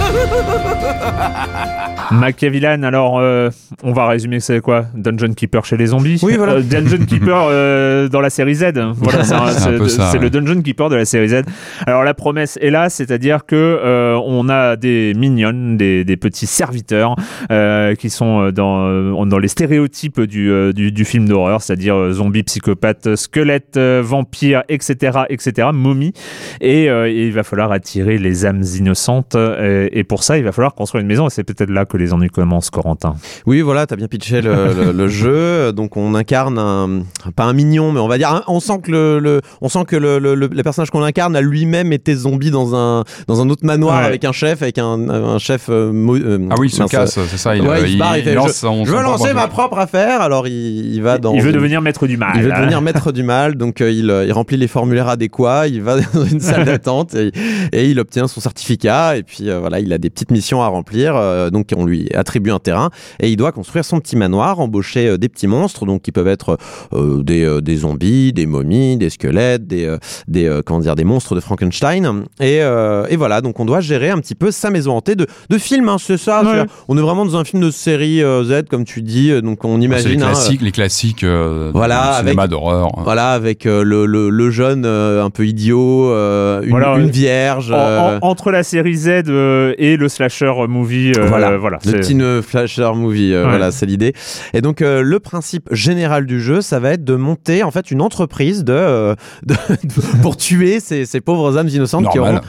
Machiavillain, alors on va résumer, c'est quoi? Dungeon Keeper chez les zombies. Oui, voilà. Dungeon Keeper dans la série Z. Voilà, c'est le Dungeon Keeper de la série Z. Alors la promesse est là, c'est-à-dire que on a des minions, des petits serviteurs qui sont dans les stéréotypes du film d'horreur, c'est-à-dire zombies, psychopathes, squelettes, vampires, etc., momies. Et il va falloir attirer les âmes innocentes. Et pour ça, il va falloir construire une maison, et c'est peut-être là que les ennuis commencent, Corentin. Oui, voilà, t'as bien pitché le jeu. Donc on incarne pas un mignon, mais on va dire, on sent que le personnage qu'on incarne a lui-même été zombie dans un autre manoir avec un chef, un chef. Ah oui, il se casse, c'est ça. Il se barre, il lance je veux lancer ma propre affaire. Alors il va dans. Il veut devenir maître du mal. Il veut devenir maître du mal. Donc il remplit les formulaires adéquats. Il va dans une salle d'attente et il obtient son certificat. Et puis voilà, il a des petites missions à remplir. Donc on lui attribue un terrain et il doit construire son petit manoir, embaucher des petits monstres, donc qui peuvent être des zombies, des momies, des squelettes, des monstres de Frankenstein. Et voilà, donc on doit gérer un petit peu sa maison hantée de film, hein, c'est ça. Ouais. On est vraiment dans un film de série Z, comme tu dis. Donc on imagine les classiques du cinéma d'horreur. Voilà, avec le jeune un peu idiot, une vierge. Entre la série Z et le slasher movie. Le teen slasher movie. Voilà, c'est l'idée. Et donc le principe général du jeu, ça va être de monter en fait une entreprise pour tuer ces pauvres âmes innocentes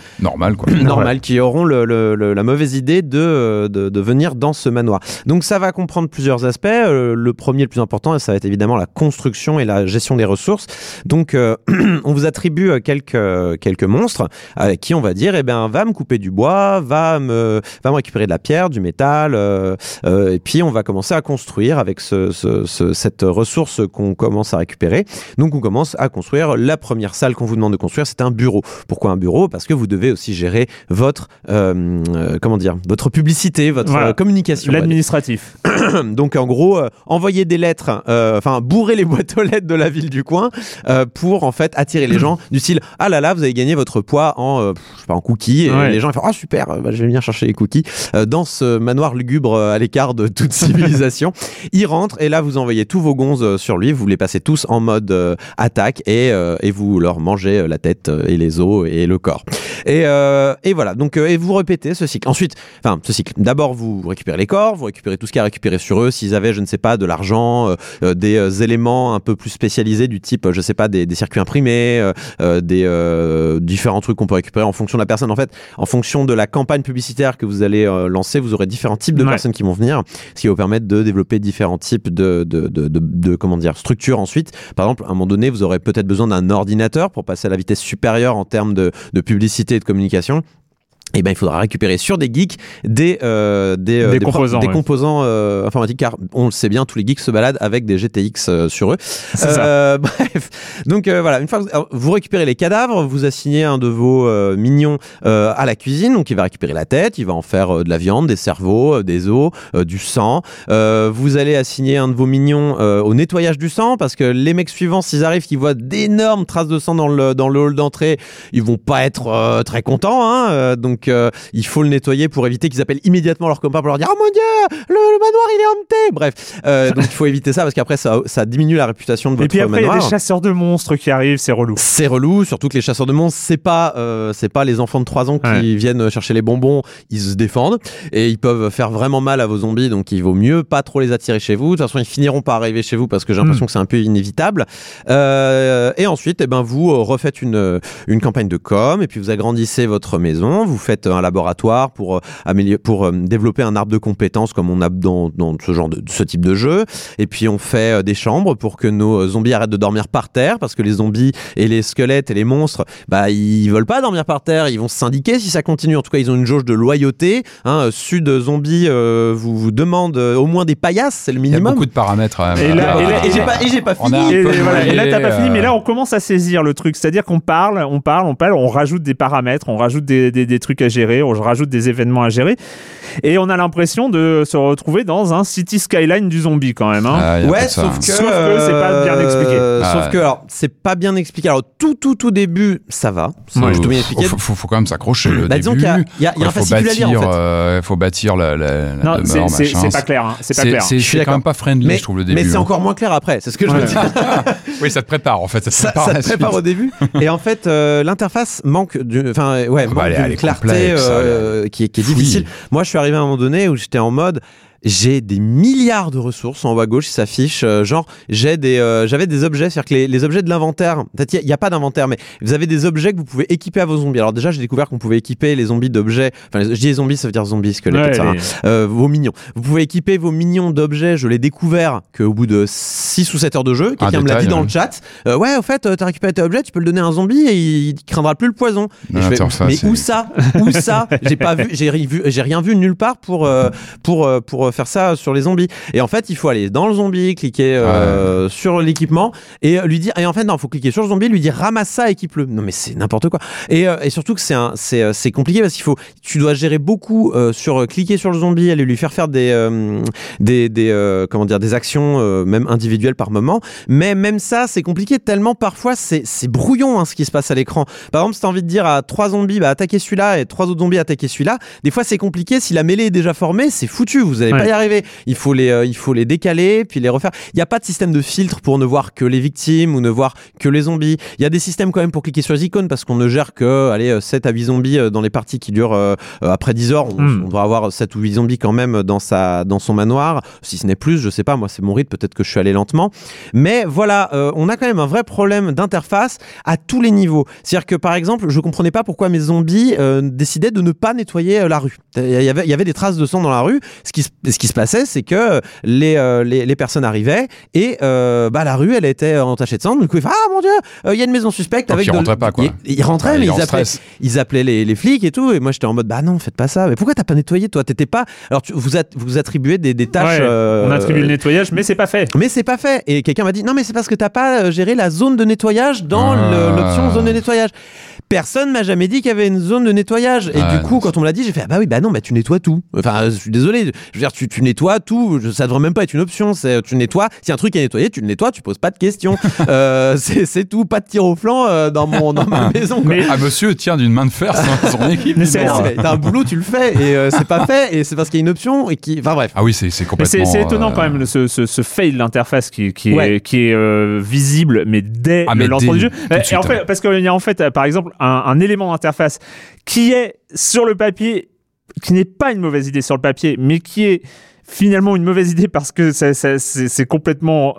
qui auront la mauvaise idée de venir dans ce manoir. Donc ça va comprendre plusieurs aspects. Le premier, le plus important, ça va être évidemment la construction et la gestion des ressources. Donc on vous attribue quelques monstres avec qui on va dire va me couper du bois, va me récupérer de la pierre, du métal, et puis on va commencer à construire avec cette ressource qu'on commence à récupérer. Donc on commence à construire la première salle qu'on vous demande de construire, c'est un bureau. Pourquoi un bureau? Parce que vous devez aussi gérer votre publicité, votre communication. L'administratif. Donc en gros, envoyer des lettres, bourrer les boîtes aux lettres de la ville du coin pour en fait attirer les gens du style ah là là, vous avez gagné votre poids en cookies, et les gens ils font ah super, je vais venir chercher les cookies dans ce manoir lugubre à l'écart de toute civilisation. Ils rentrent et là vous envoyez tous vos gonzes sur lui, vous les passez tous en mode attaque et vous leur mangez la tête et les os et le corps. Et voilà, donc et vous répétez ce cycle. Ensuite, d'abord vous récupérez les corps, vous récupérez tout ce qu'il y a à récupérer sur eux. S'ils avaient, je ne sais pas, de l'argent, des éléments un peu plus spécialisés du type, je sais pas, des circuits imprimés, des différents trucs qu'on peut récupérer en fonction de la personne. En fait, en fonction de la campagne publicitaire que vous allez lancer, vous aurez différents types de personnes qui vont venir, ce qui va vous permettre de développer différents types de structures ensuite. Par exemple, à un moment donné, vous aurez peut-être besoin d'un ordinateur pour passer à la vitesse supérieure en termes de publicité et de communication. Et il faudra récupérer sur des geeks des composants informatiques, car on le sait bien, tous les geeks se baladent avec des GTX sur eux. Bref, donc voilà, une fois que vous récupérez les cadavres, vous assignez un de vos mignons à la cuisine, donc il va récupérer la tête, il va en faire de la viande, des cerveaux, des os, du sang. Vous allez assigner un de vos mignons au nettoyage du sang, parce que les mecs suivants, s'ils arrivent, qu'ils voient d'énormes traces de sang dans le hall d'entrée, ils vont pas être très contents, hein, donc il faut le nettoyer pour éviter qu'ils appellent immédiatement leurs copains pour leur dire oh mon dieu, le manoir il est hanté. Bref, donc il faut éviter ça parce qu'après ça diminue la réputation de votre manoir. Et puis après il y a des chasseurs de monstres qui arrivent, c'est relou. C'est relou, surtout que les chasseurs de monstres c'est pas les enfants de 3 ans qui viennent chercher les bonbons, ils se défendent et ils peuvent faire vraiment mal à vos zombies, donc il vaut mieux pas trop les attirer chez vous. De toute façon ils finiront par arriver chez vous parce que j'ai l'impression que c'est un peu inévitable. Et ensuite vous refaites une campagne de com et puis vous agrandissez votre maison, vous faites fait un laboratoire pour développer un arbre de compétences comme on a dans ce type de jeu. Et puis on fait des chambres pour que nos zombies arrêtent de dormir par terre, parce que les zombies et les squelettes et les monstres, ils veulent pas dormir par terre, ils vont se syndiquer si ça continue. En tout cas, ils ont une jauge de loyauté. Sud Zombie vous demande au moins des paillasses, c'est le minimum. Il y a beaucoup de paramètres. Et j'ai pas fini. Et là, t'as pas fini, mais là, on commence à saisir le truc. C'est-à-dire qu'on parle, on rajoute des paramètres, on rajoute des trucs à gérer, on rajoute des événements à gérer. Et on a l'impression de se retrouver dans un City Skyline du zombie quand même. Sauf que c'est pas bien expliqué. Sauf que alors, c'est pas bien expliqué. Alors tout début, ça va. Je te bien expliqué. Faut quand même s'accrocher le début. Disons qu'il y a un fascicule à lire en fait. Il faut bâtir la non, c'est pas clair. C'est pas clair. C'est quand même pas friendly, je trouve, le début. Mais c'est encore moins clair après. C'est ce que je veux dire. Oui, ça te prépare en fait. Ça te prépare au début. Et en fait, l'interface manque d'une clarté qui est difficile. Moi, je suis arrivé à un moment donné où j'étais en mode. J'ai des milliards de ressources en haut à gauche qui s'affichent. J'avais des objets, c'est-à-dire que les objets de l'inventaire, il n'y a pas d'inventaire, mais vous avez des objets que vous pouvez équiper à vos zombies. Alors déjà, j'ai découvert qu'on pouvait équiper les zombies d'objets. Enfin, je dis les zombies, ça veut dire zombies, squelettes, vos minions. Vous pouvez équiper vos minions d'objets. Je l'ai découvert qu'au bout de 6 ou 7 heures de jeu, quelqu'un me l'a dit dans le chat. Au fait, t'as récupéré tes objets, tu peux le donner à un zombie et il craindra plus le poison. Où ça j'ai rien vu nulle part pour faire ça sur les zombies. Et en fait, il faut aller dans le zombie, cliquer sur l'équipement et lui dire. Et en fait, non, il faut cliquer sur le zombie, lui dire ramasse ça, équipe-le. Non, mais c'est n'importe quoi. Et surtout que c'est compliqué parce tu dois gérer beaucoup sur cliquer sur le zombie, aller lui faire des actions même individuelles par moment. Mais même ça, c'est compliqué tellement parfois c'est brouillon ce qui se passe à l'écran. Par exemple, si t'as envie de dire à 3 zombies attaquer celui-là et 3 autres zombies attaquer celui-là, des fois c'est compliqué. Si la mêlée est déjà formée, c'est foutu. Vous allez pas y arriver. Il faut les décaler puis les refaire. Il y a pas de système de filtre pour ne voir que les victimes ou ne voir que les zombies. Il y a des systèmes quand même pour cliquer sur les icônes parce qu'on ne gère que 7 à 8 zombies dans les parties qui durent après 10 heures. On doit avoir 7 ou 8 zombies quand même dans son manoir. Si ce n'est plus, je sais pas, moi c'est mon rythme, peut-être que je suis allé lentement. Mais voilà, on a quand même un vrai problème d'interface à tous les niveaux. C'est-à-dire que par exemple, je comprenais pas pourquoi mes zombies décidaient de ne pas nettoyer la rue. Il y avait des traces de sang dans la rue. Ce qui se passait, c'est que les personnes arrivaient et la rue, elle était entachée de sang. Du coup, ils faisaient « Ah mon Dieu, il y a une maison suspecte. » Ils rentraient pas, quoi. Ils rentraient, mais ils appelaient les flics et tout. Et moi, j'étais en mode « Bah non, faites pas ça. Mais pourquoi t'as pas nettoyé, toi ? T'étais pas... » Alors, vous attribuez des tâches... on attribue le nettoyage, mais c'est pas fait. Et quelqu'un m'a dit « Non, mais c'est parce que t'as pas géré la zone de nettoyage dans l'option zone de nettoyage. » Personne m'a jamais dit qu'il y avait une zone de nettoyage. Et du coup, quand on me l'a dit, j'ai fait tu nettoies tout. Enfin, je suis désolé. Je veux dire, tu nettoies tout. Ça devrait même pas être une option. Tu nettoies. Si un truc est nettoyé, tu le nettoies. Tu poses pas de questions. C'est tout. Pas de tir au flanc dans ma maison. Quoi. Mais monsieur tient d'une main de fer son équipe. Mais t'as un boulot, tu le fais et c'est pas fait. Et c'est parce qu'il y a une option et qui. Enfin bref. Ah oui, c'est complètement. C'est étonnant quand même ce fail d'interface qui est visible, mais dès le lancement du jeu. Et en fait, parce qu'il y a en fait, par exemple, un élément d'interface qui est sur le papier, qui n'est pas une mauvaise idée sur le papier, mais qui est finalement une mauvaise idée parce que c'est complètement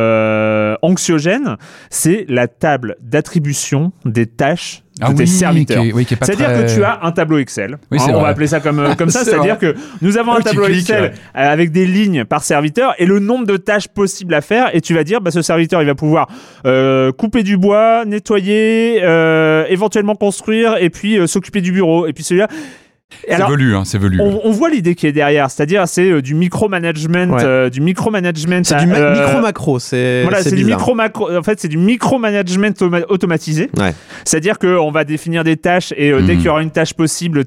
anxiogène, c'est la table d'attribution des tâches de tes serviteurs. C'est-à-dire que tu as un tableau Excel. On va appeler ça comme ça. C'est-à-dire que nous avons un tableau Excel avec des lignes par serviteur et le nombre de tâches possibles à faire. Et tu vas dire, ce serviteur, il va pouvoir couper du bois, nettoyer, éventuellement construire et puis s'occuper du bureau. Et puis celui-là... C'est velu. On voit l'idée qui est derrière, c'est-à-dire c'est du micromanagement, c'est du micro-macro, c'est du micro-macro. En fait, c'est du micromanagement automatisé. Ouais. C'est-à-dire qu'on va définir des tâches et dès qu'il y aura une tâche possible,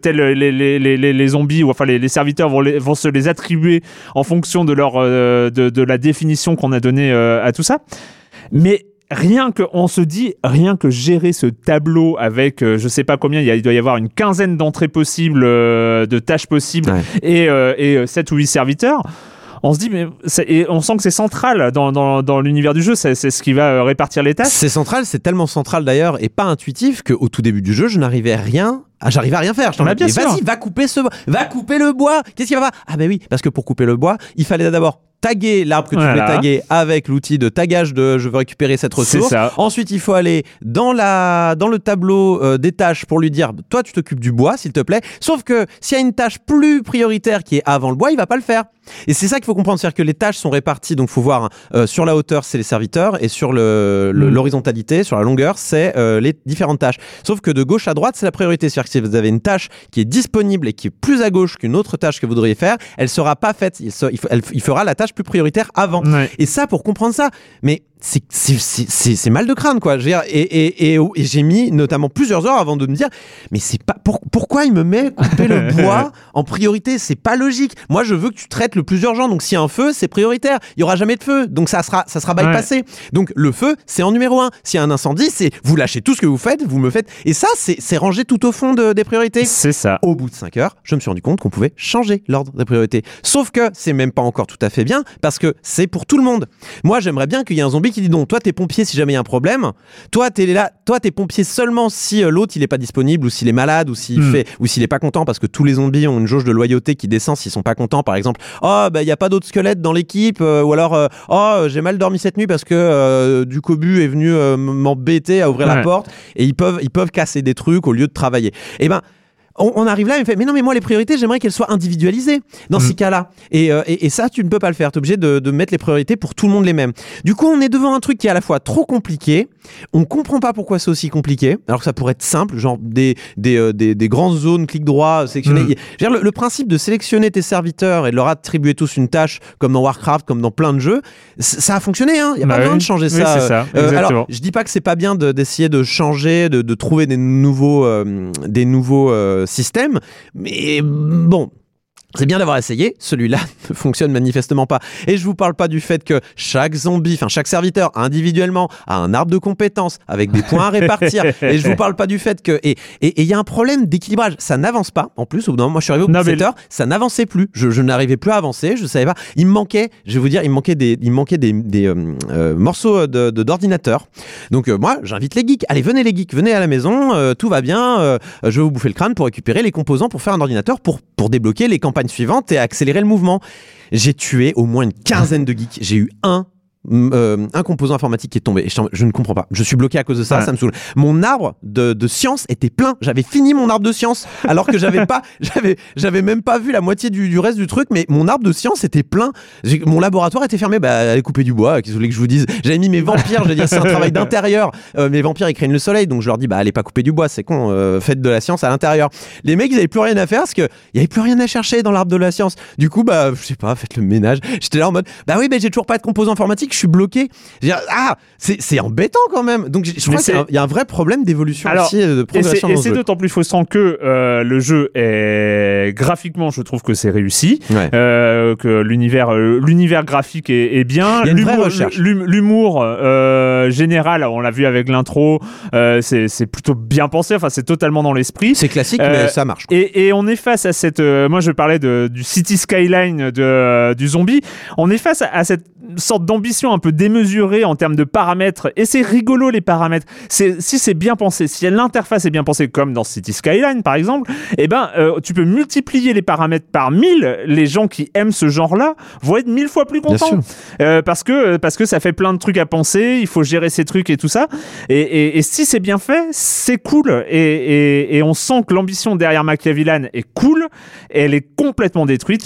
les zombies ou enfin les serviteurs vont se les attribuer en fonction de leur de la définition qu'on a donnée à tout ça. Mais rien que gérer ce tableau avec je sais pas combien, il doit y avoir une quinzaine d'entrées possibles, de tâches possibles, et 7 ou 8 serviteurs. On se dit, et on sent que c'est central dans l'univers du jeu, c'est ce qui va répartir les tâches. C'est central, c'est tellement central d'ailleurs, et pas intuitif, qu'au tout début du jeu, j'arrivais à rien faire. Vas-y, va couper le bois. Qu'est-ce qu'il va faire ? Ah oui, parce que pour couper le bois, il fallait d'abord taguer l'arbre que tu voulais taguer avec l'outil de tagage de je veux récupérer cette ressource. Ensuite, il faut aller dans le tableau des tâches pour lui dire toi, tu t'occupes du bois, s'il te plaît. Sauf que s'il y a une tâche plus prioritaire qui est avant le bois, il va pas le faire. Et c'est ça qu'il faut comprendre, c'est-à-dire que les tâches sont réparties, donc il faut voir sur la hauteur, c'est les serviteurs, et sur l'horizontalité, sur la longueur, c'est les différentes tâches. Sauf que de gauche à droite, c'est la priorité. C'est-à-dire que si vous avez une tâche qui est disponible et qui est plus à gauche qu'une autre tâche que vous devriez faire, elle sera pas faite. Il fera la tâche plus prioritaire avant. Ouais. Et ça, pour comprendre ça, mais c'est mal de crâne, quoi. Je veux dire, et j'ai mis notamment plusieurs heures avant de me dire, mais c'est pas pourquoi il me met couper le bois en priorité, c'est pas logique. Moi, je veux que tu traites le plus urgent. Donc, s'il y a un feu, c'est prioritaire. Il y aura jamais de feu, donc ça sera bypassé. Ouais. Donc, le feu, c'est en numéro 1. S'il y a un incendie, c'est vous lâchez tout ce que vous faites, vous me faites. Et ça, c'est rangé tout au fond des priorités. C'est ça. Au bout de 5 heures, je me suis rendu compte qu'on pouvait changer l'ordre des priorités. Sauf que c'est même pas encore tout à fait bien parce que c'est pour tout le monde. Moi, j'aimerais bien qu'il y ait un zombie qui dit non, toi, t'es pompier si jamais il y a un problème. Toi, t'es pompier seulement si l'autre il est pas disponible ou s'il est malade ou s'il est pas content, parce que tous les zombies ont une jauge de loyauté qui descend s'ils sont pas contents. Par exemple, il y a pas d'autres squelettes dans l'équipe, ou alors j'ai mal dormi cette nuit parce que du cobu est venu m'embêter à ouvrir la porte, et ils peuvent casser des trucs au lieu de travailler. Et ben on arrive là et on fait mais non, mais moi les priorités j'aimerais qu'elles soient individualisées dans ces cas-là, et ça tu ne peux pas le faire, tu es obligé de mettre les priorités pour tout le monde les mêmes. Du coup on est devant un truc qui est à la fois trop compliqué, on comprend pas pourquoi c'est aussi compliqué alors que ça pourrait être simple, genre des grandes zones clic droit sélectionner. Je veux dire, le principe de sélectionner tes serviteurs et de leur attribuer tous une tâche comme dans Warcraft, comme dans plein de jeux, ça a fonctionné, hein. Il y a pas besoin de changer ça. C'est ça. Alors je dis pas que c'est pas bien d'essayer de changer, de trouver des nouveaux système, mais bon, c'est bien d'avoir essayé, celui-là ne fonctionne manifestement pas. Et je vous parle pas du fait que chaque serviteur individuellement a un arbre de compétences avec des points à répartir. Et je vous parle pas du fait que et il y a un problème d'équilibrage, ça n'avance pas. En plus, au bout d'un moment, moi je suis arrivé au bout de 7 heures, ça n'avançait plus. Je n'arrivais plus à avancer, je savais pas. Il me manquait des morceaux d'ordinateur. Donc moi, j'invite les geeks. Allez, venez les geeks, venez à la maison, tout va bien. Je vais vous bouffer le crâne pour récupérer les composants pour faire un ordinateur pour débloquer les campagnes suivantes et accélérer le mouvement. J'ai tué au moins une quinzaine de geeks. J'ai eu un composant informatique qui est tombé. Et je ne comprends pas. Je suis bloqué à cause de ça, ça me saoule. Mon arbre de science était plein. J'avais fini mon arbre de science alors que j'avais même pas vu la moitié du reste du truc, mais mon arbre de science était plein. Mon laboratoire était fermé. Allez couper du bois. Qu'est-ce que vous voulez que je vous dise? J'avais mis mes vampires. J'ai dit c'est un travail d'intérieur. Mes vampires ils craignent le soleil, donc je leur dis allez pas couper du bois, c'est con. Faites de la science à l'intérieur. Les mecs ils avaient plus rien à faire parce que il y avait plus rien à chercher dans l'arbre de la science. Du coup je sais pas, faites le ménage. J'étais là en mode oui j'ai toujours pas de composant informatique. Je suis bloqué. Je veux dire, c'est embêtant quand même. Donc je crois qu'il y a un vrai problème d'évolution aussi, de progression. Et c'est d'autant plus frustrant que le jeu est graphiquement, je trouve que c'est réussi, que l'univers graphique est bien. Il y a une vraie recherche. L'humour général, on l'a vu avec l'intro, c'est plutôt bien pensé. Enfin, c'est totalement dans l'esprit. C'est classique, mais ça marche. Et on est face à cette. Moi, je parlais du City Skyline du zombie. On est face à cette sorte d'ambition un peu démesurée en termes de paramètres, et c'est rigolo les paramètres. Si c'est bien pensé, si l'interface est bien pensée comme dans City Skyline par exemple, tu peux multiplier les paramètres par 1000. Les gens qui aiment ce genre-là vont être 1000 fois plus contents, parce que ça fait plein de trucs à penser, il faut gérer ces trucs et tout ça, et si c'est bien fait, c'est cool, et on sent que l'ambition derrière Machiavellan est cool, et elle est complètement détruite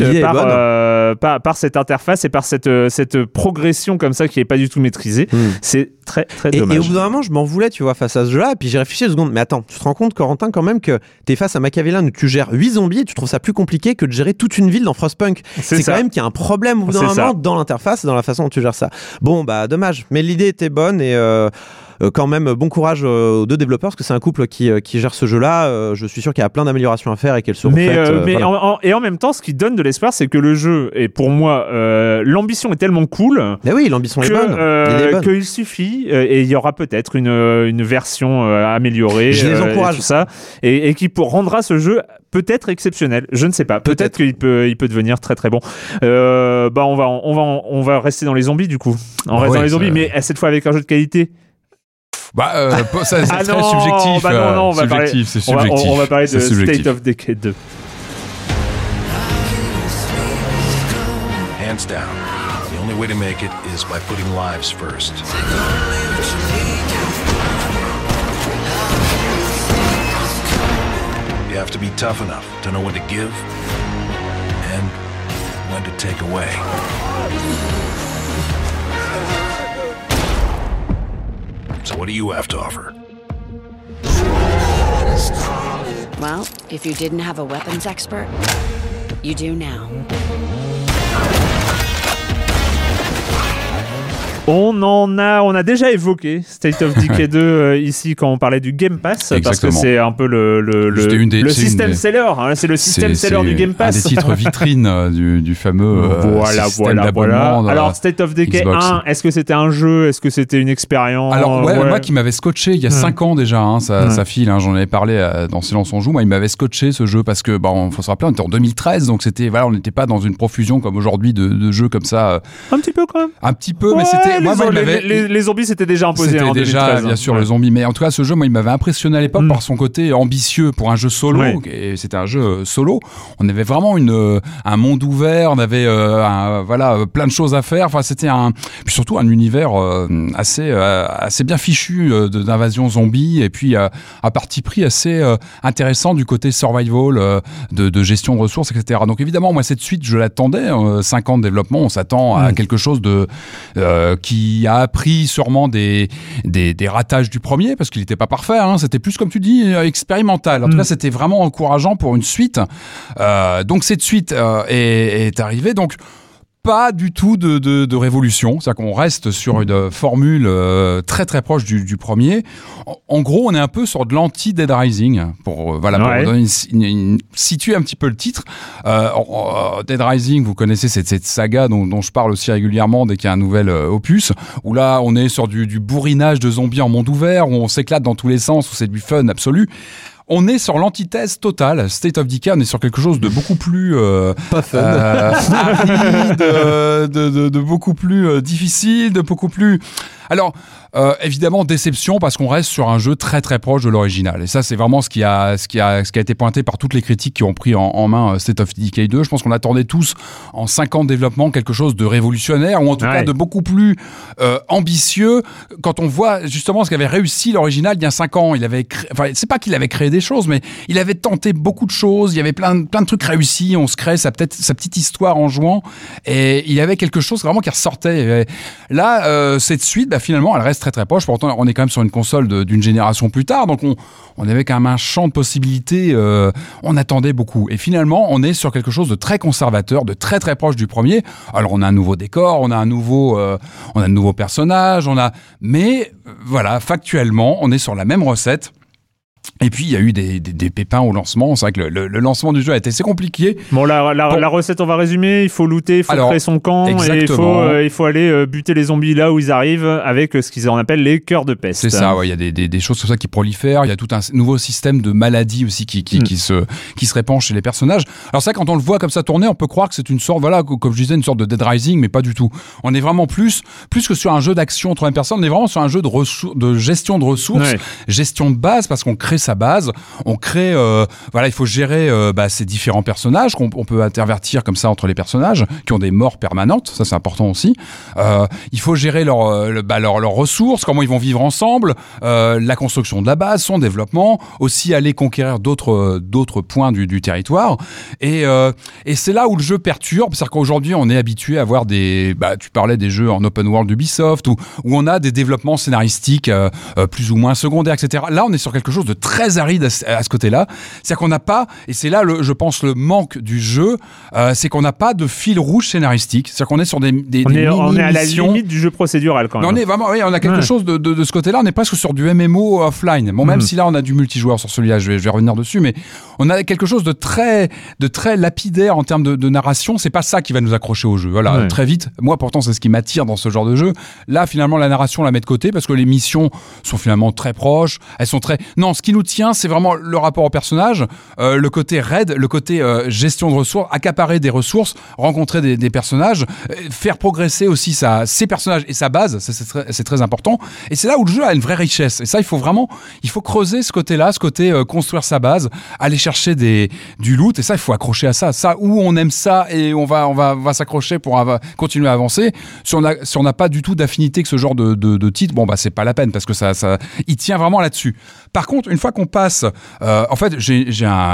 par cette interface et par cette progression comme ça qui est pas du tout maîtrisée. C'est très très dommage. Et au bout d'un moment, je m'en voulais, tu vois, face à ce jeu-là, et puis j'ai réfléchi 2 secondes. Mais attends, tu te rends compte, Corentin, quand même, que t'es face à Machiavellan où tu gères 8 zombies et tu trouves ça plus compliqué que de gérer toute une ville dans Frostpunk. C'est quand même qu'il y a un problème au bout d'un moment dans l'interface et dans la façon dont tu gères ça. Bon, dommage. Mais l'idée était bonne, et quand même, bon courage aux 2 développeurs, parce que c'est un couple qui gère ce jeu-là. Je suis sûr qu'il y a plein d'améliorations à faire et qu'elles seront faites. Et en même temps, ce qui donne de l'espoir, c'est que le jeu, et pour moi, l'ambition est tellement cool. Mais oui, l'ambition est bonne. Qu'il suffit, et il y aura peut-être une version améliorée. Je les encourage. Et tout ça, et qui rendra ce jeu peut-être exceptionnel. Je ne sais pas. Peut-être qu'il peut devenir très très bon. On va rester dans les zombies du coup. On reste dans les zombies, mais cette fois avec un jeu de qualité. C'est très subjectif. C'est subjectif. On va parler de State of Decay 2. Hands down, only way to make it is by putting lives first. You have to be tough enough to know when to give and when to take away. So what do you have to offer? Well, if you didn't have a weapons expert, you do now. On a déjà évoqué State of Decay 2 ici quand on parlait du Game Pass. Exactement. Parce que c'est un peu le système seller. Hein, c'est le système seller du Game Pass. Un des titres vitrines du fameux système d'abonnement. Alors State of Decay Xbox. 1, est-ce que c'était un jeu? Est-ce que c'était une expérience? Alors moi qui m'avais scotché il y a 5 ans déjà, hein, ça file, hein, j'en avais parlé dans Silence on joue, moi il m'avait scotché ce jeu parce que faut se rappeler, on était en 2013, donc c'était on n'était pas dans une profusion comme aujourd'hui de jeux comme ça. Un petit peu quand même. Un petit peu, mais c'était les zombies c'était déjà imposé en 2013. C'était déjà bien sûr le zombie, mais en tout cas ce jeu moi il m'avait impressionné à l'époque par son côté ambitieux pour un jeu solo, et c'était un jeu solo. On avait vraiment un monde ouvert, on avait plein de choses à faire. Enfin c'était puis surtout un univers assez bien fichu d'invasion zombie, et puis à parti pris assez intéressant du côté survival, de gestion de ressources, etc. Donc évidemment moi cette suite je l'attendais, 5 ans de développement, on s'attend à quelque chose qui a appris sûrement des ratages du premier, parce qu'il n'était pas parfait, hein, c'était plus comme tu dis expérimental. En tout cas c'était vraiment encourageant pour une suite. Donc cette suite est arrivée, donc pas du tout de révolution, c'est-à-dire qu'on reste sur une formule très très proche du premier. En gros, on est un peu sur de l'anti-Dead Rising, pour donner situer un petit peu le titre. Dead Rising, vous connaissez cette saga dont je parle aussi régulièrement dès qu'il y a un nouvel opus, où là on est sur du bourrinage de zombies en monde ouvert, où on s'éclate dans tous les sens, où c'est du fun absolu. On est sur l'antithèse totale. State of Decay, on est sur quelque chose de beaucoup plus pas fun, aride, de beaucoup plus difficile, de beaucoup plus. Alors évidemment déception parce qu'on reste sur un jeu très très proche de l'original, et ça c'est vraiment ce qui a été pointé par toutes les critiques qui ont pris en main State of Decay 2. Je pense qu'on attendait tous en 5 ans de développement quelque chose de révolutionnaire, ou en tout cas de beaucoup plus ambitieux. Quand on voit justement ce qu'avait réussi l'original il y a 5 ans, c'est pas qu'il avait créé des choses, mais il avait tenté beaucoup de choses, il y avait plein de trucs réussis, on se crée sa petite histoire en jouant, et il y avait quelque chose vraiment qui ressortait. Et là cette suite finalement elle reste très très proche. Pourtant on est quand même sur une console d'une génération plus tard, donc on avait quand même un champ de possibilités, on attendait beaucoup, et finalement on est sur quelque chose de très conservateur, de très très proche du premier. Alors on a un nouveau décor, on a un nouveau personnage, mais voilà, factuellement on est sur la même recette. Et puis il y a eu des pépins au lancement. C'est vrai que le lancement du jeu a été assez compliqué. Bon, la recette, on va résumer. Il faut looter, il faut créer son camp, exactement. Et il faut aller buter les zombies là où ils arrivent avec ce qu'ils en appellent les cœurs de peste. C'est ça, il y a des choses comme ça qui prolifèrent. Il y a tout un nouveau système de maladies aussi qui se répand chez les personnages. Alors ça, quand on le voit comme ça tourner, on peut croire que c'est une sorte, comme je disais, une sorte de Dead Rising, mais pas du tout. On est vraiment plus que sur un jeu d'action troisième personne. On est vraiment sur un jeu de gestion de ressources, gestion de base, parce qu'on crée sa base, on crée il faut gérer ces différents personnages qu'on peut intervertir comme ça entre les personnages qui ont des morts permanentes, ça c'est important aussi. Il faut gérer leurs ressources, comment ils vont vivre ensemble, la construction de la base, son développement, aussi aller conquérir d'autres points du territoire, et c'est là où le jeu perturbe. C'est-à-dire qu'aujourd'hui on est habitué à voir tu parlais des jeux en open world d'Ubisoft où on a des développements scénaristiques plus ou moins secondaires, etc. Là on est sur quelque chose de très aride à ce côté-là. C'est-à-dire qu'on n'a pas, et c'est là je pense le manque du jeu, c'est qu'on n'a pas de fil rouge scénaristique. C'est-à-dire qu'on est sur on est à la limite du jeu procédural quand même. On est vraiment, on a quelque chose de ce côté-là. On est presque sur du MMO offline. Bon, même si là on a du multijoueur sur celui-là, je vais revenir dessus, mais on a quelque chose de très lapidaire en termes de narration. C'est pas ça qui va nous accrocher au jeu. Voilà, très vite. Moi, pourtant, c'est ce qui m'attire dans ce genre de jeu. Là, finalement, la narration, on la met de côté parce que les missions sont finalement très proches. Elles sont très. Non, ce qui nous tient, c'est vraiment le rapport au personnage, le côté raid, le côté gestion de ressources, accaparer des ressources, rencontrer des personnages, faire progresser aussi ses personnages et sa base, c'est très important. Et c'est là où le jeu a une vraie richesse. Et ça, il faut creuser ce côté-là, ce côté construire sa base, aller chercher du loot. Et ça, il faut accrocher à ça. Ça, où on aime ça et on va s'accrocher pour continuer à avancer. Si on n'a pas du tout d'affinité que ce genre de titre, bon, bah, c'est pas la peine parce que il tient vraiment là-dessus. Par contre, une fois qu'on passe, en fait, j'ai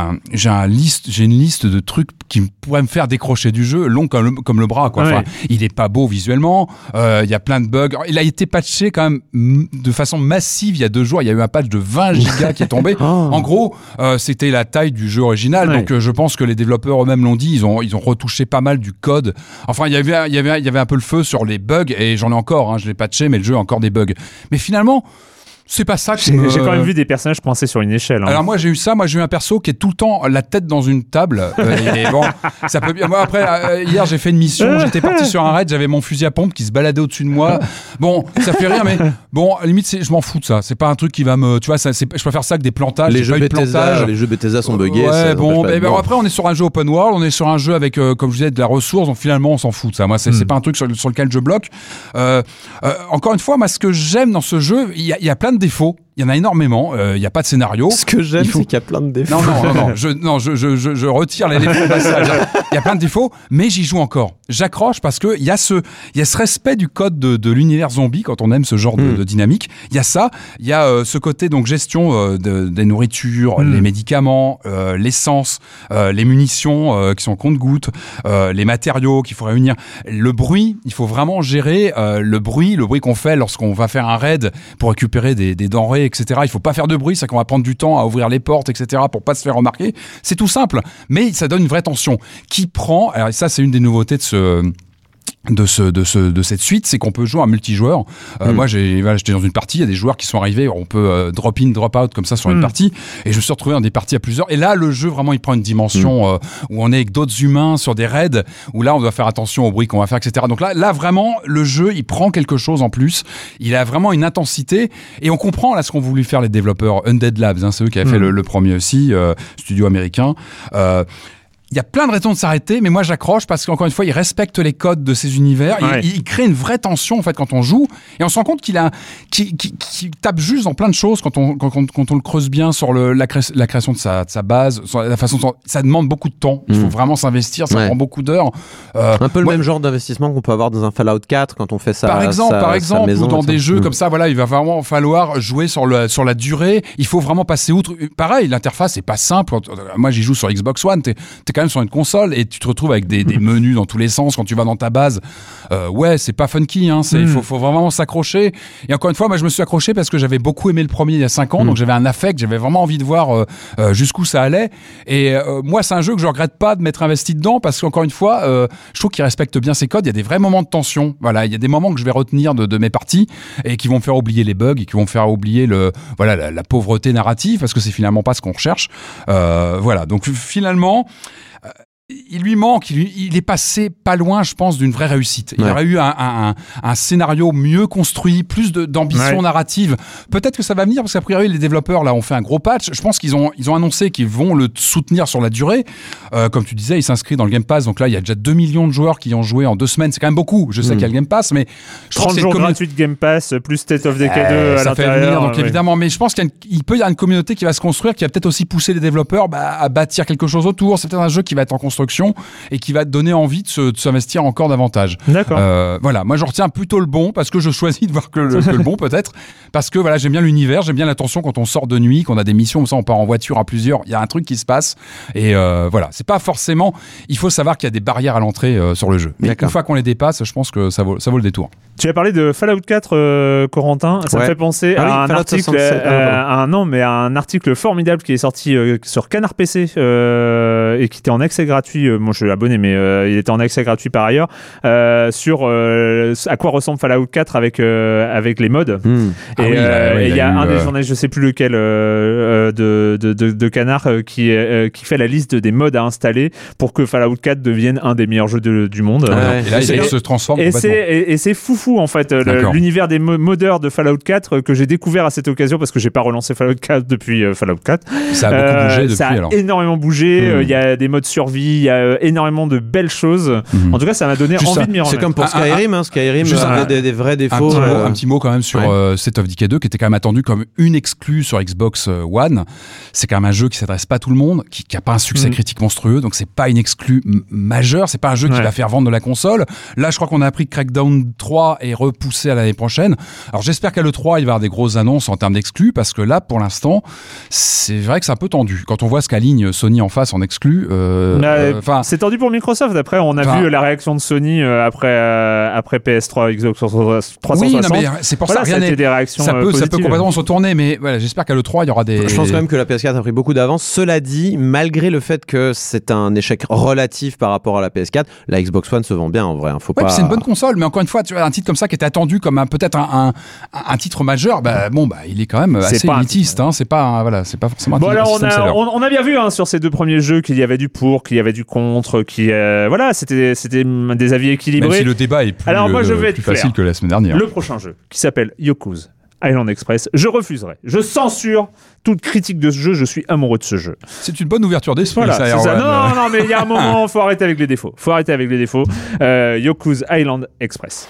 une liste de trucs qui pourraient me faire décrocher du jeu, long comme le bras, quoi. Enfin, il est pas beau visuellement, il y a plein de bugs. Il a été patché quand même de façon massive il y a 2 jours. Il y a eu un patch de 20 gigas qui est tombé. En gros, c'était la taille du jeu original. Donc, je pense que les développeurs eux-mêmes l'ont dit. Ils ont retouché pas mal du code. Enfin, il y avait un peu le feu sur les bugs et j'en ai encore. Je l'ai patché, mais le jeu a encore des bugs. Mais finalement, c'est pas ça que j'ai quand même vu des personnages coincés sur une échelle. Alors moi j'ai eu un perso qui est tout le temps la tête dans une table. Et bon, ça peut bien. Moi après hier j'ai fait une mission, j'étais parti sur un raid, j'avais mon fusil à pompe qui se baladait au-dessus de moi. Bon, ça fait rire, mais bon, à la limite je m'en fous de ça. C'est pas un truc qui va me, tu vois, je préfère ça que des plantages. Les jeux Bethesda sont buggés. Ouais, bon, après on est sur un jeu open world, on est sur un jeu avec comme je disais de la ressource, donc finalement on s'en fout de ça. Moi c'est pas un truc sur lequel je bloque. Encore une fois, moi ce que j'aime dans ce jeu, il y a plein de défauts. Il y en a énormément. Il n'y a pas de scénario. Ce que j'aime, c'est qu'il y a plein de défauts. Non. Je retire l'éléphant de la salle. Il y a plein de défauts, mais j'y joue encore. J'accroche parce que il y a ce respect du code de l'univers zombie quand on aime ce genre de dynamique. Il y a ça. Il y a ce côté donc gestion des nourritures, les médicaments, l'essence, les munitions qui sont compte-gouttes, les matériaux qu'il faut réunir, le bruit. Il faut vraiment gérer le bruit qu'on fait lorsqu'on va faire un raid pour récupérer des denrées, etc. Il faut pas faire de bruit, c'est qu'on va prendre du temps à ouvrir les portes, etc. pour pas se faire remarquer. C'est tout simple, mais ça donne une vraie tension qui prend. Alors ça, c'est une des nouveautés de cette suite, c'est qu'on peut jouer en multijoueur. Moi, j'étais dans une partie, il y a des joueurs qui sont arrivés, on peut drop in, drop out comme ça sur une partie, et je me suis retrouvé dans des parties à plusieurs. Et là, le jeu vraiment, il prend une dimension où on est avec d'autres humains sur des raids, où là, on doit faire attention au bruit qu'on va faire, etc. Donc là, vraiment, le jeu, il prend quelque chose en plus. Il a vraiment une intensité, et on comprend là ce qu'ont voulu faire les développeurs Undead Labs, c'est eux qui avaient fait le premier aussi, studio américain. Il y a plein de raisons de s'arrêter, mais moi j'accroche parce qu'encore une fois, il respecte les codes de ces univers. Il crée une vraie tension en fait quand on joue, et on se rend compte qu'il tape juste dans plein de choses quand on le creuse bien sur la création de sa base, sur la façon dont ça demande beaucoup de temps. Il faut vraiment s'investir, ça prend beaucoup d'heures. Un peu le même genre d'investissement qu'on peut avoir dans un Fallout 4 quand on fait ça. Par exemple, ou dans des jeux comme ça, voilà, il va vraiment falloir jouer sur la durée. Il faut vraiment passer outre. Pareil, l'interface est pas simple. Moi, j'y joue sur Xbox One. T'es quand même sur une console et tu te retrouves avec des menus dans tous les sens quand tu vas dans ta base. C'est pas funky, il faut vraiment s'accrocher. Et encore une fois, moi je me suis accroché parce que j'avais beaucoup aimé le premier il y a 5 ans, donc j'avais un affect, j'avais vraiment envie de voir jusqu'où ça allait. Et moi, c'est un jeu que je regrette pas de m'être investi dedans parce qu'encore une fois, je trouve qu'il respecte bien ses codes. Il y a des vrais moments de tension. Voilà, il y a des moments que je vais retenir de mes parties et qui vont me faire oublier les bugs et qui vont me faire oublier la pauvreté narrative parce que c'est finalement pas ce qu'on recherche. Voilà, donc finalement, il lui manque, il est passé pas loin, je pense, d'une vraie réussite. Il aurait eu un scénario mieux construit, plus d'ambition narrative. Peut-être que ça va venir, parce qu'a priori, les développeurs là ont fait un gros patch. Je pense qu'ils ont annoncé qu'ils vont le soutenir sur la durée. Comme tu disais, il s'inscrit dans le Game Pass. Donc là, il y a déjà 2 millions de joueurs qui y ont joué en 2 semaines. C'est quand même beaucoup. Je sais qu'il y a le Game Pass, mais 30 jours gratuits de Game Pass, plus State of Decay 2 à l'intérieur. Donc évidemment, mais je pense qu'il peut y avoir une communauté qui va se construire, qui va peut-être aussi pousser les développeurs à bâtir quelque chose autour. C'est peut-être un jeu qui va être en construction et qui va te donner envie de s'investir encore davantage. D'accord. Voilà, moi je retiens plutôt le bon parce que je choisis de voir que le bon peut-être, parce que voilà, j'aime bien l'univers, j'aime bien l'attention quand on sort de nuit, qu'on a des missions, comme ça on part en voiture à plusieurs, il y a un truc qui se passe et voilà, c'est pas forcément, il faut savoir qu'il y a des barrières à l'entrée sur le jeu. Mais une fois qu'on les dépasse, je pense que ça vaut le détour. Tu as parlé de Fallout 4, Corentin. Ça me fait penser à un article, à un article formidable qui est sorti sur Canard PC et qui était en accès gratuit. Moi, je suis abonné, mais il était en accès gratuit par ailleurs sur à quoi ressemble Fallout 4 avec les mods. Et il y a un des journalistes, je sais plus lequel, de Canard qui fait la liste des mods à installer pour que Fallout 4 devienne un des meilleurs jeux du monde. Et là, il se transforme complètement. Et c'est foufou en fait, l'univers des modeurs de Fallout 4 que j'ai découvert à cette occasion parce que j'ai pas relancé Fallout 4 depuis Fallout 4. Ça a beaucoup bougé depuis. Ça a énormément bougé. Il y a des modes survie, il y a énormément de belles choses. En tout cas, ça m'a donné envie de m'y remettre. C'est comme pour Skyrim. Skyrim avait des vrais défauts. Un petit mot quand même sur State of Decay 2 qui était quand même attendu comme une exclue sur Xbox One. C'est quand même un jeu qui s'adresse pas à tout le monde, qui a pas un succès critique monstrueux, donc c'est pas une exclue majeure, c'est pas un jeu qui va faire vendre de la console. Là, je crois qu'on a appris que Crackdown 3 est repoussé à l'année prochaine. Alors j'espère qu'à l'E3 il va y avoir des grosses annonces en termes d'exclus, parce que là pour l'instant c'est vrai que c'est un peu tendu quand on voit ce qu'aligne Sony en face en exclus. C'est tendu pour Microsoft. Après on a vu la réaction de Sony après PS3, Xbox 360. Oui, non, mais c'est pour ça rien n'est des réactions ça peut complètement se retourner, mais voilà, j'espère qu'à l'E3 il y aura des. Je pense quand même que la PS4 a pris beaucoup d'avance. Cela dit, malgré le fait que c'est un échec relatif par rapport à la PS4, la Xbox One se vend bien en vrai. Faut pas. C'est une bonne console, mais encore une fois, tu vois, un titre comme ça qui était attendu comme peut-être un titre majeur, il est quand même assez élitiste. C'est pas forcément. Bon, alors on a bien vu sur ces deux premiers jeux qu'il y avait du pour, qu'il y avait du contre, c'était des avis équilibrés. Même si le débat est plus facile que la semaine dernière. Le prochain jeu qui s'appelle Yoku's Island Express, je refuserai. Je censure toute critique de ce jeu, je suis amoureux de ce jeu. C'est une bonne ouverture d'esprit, ça. Non, mais il y a un moment, faut arrêter avec les défauts. Yoku's Island Express.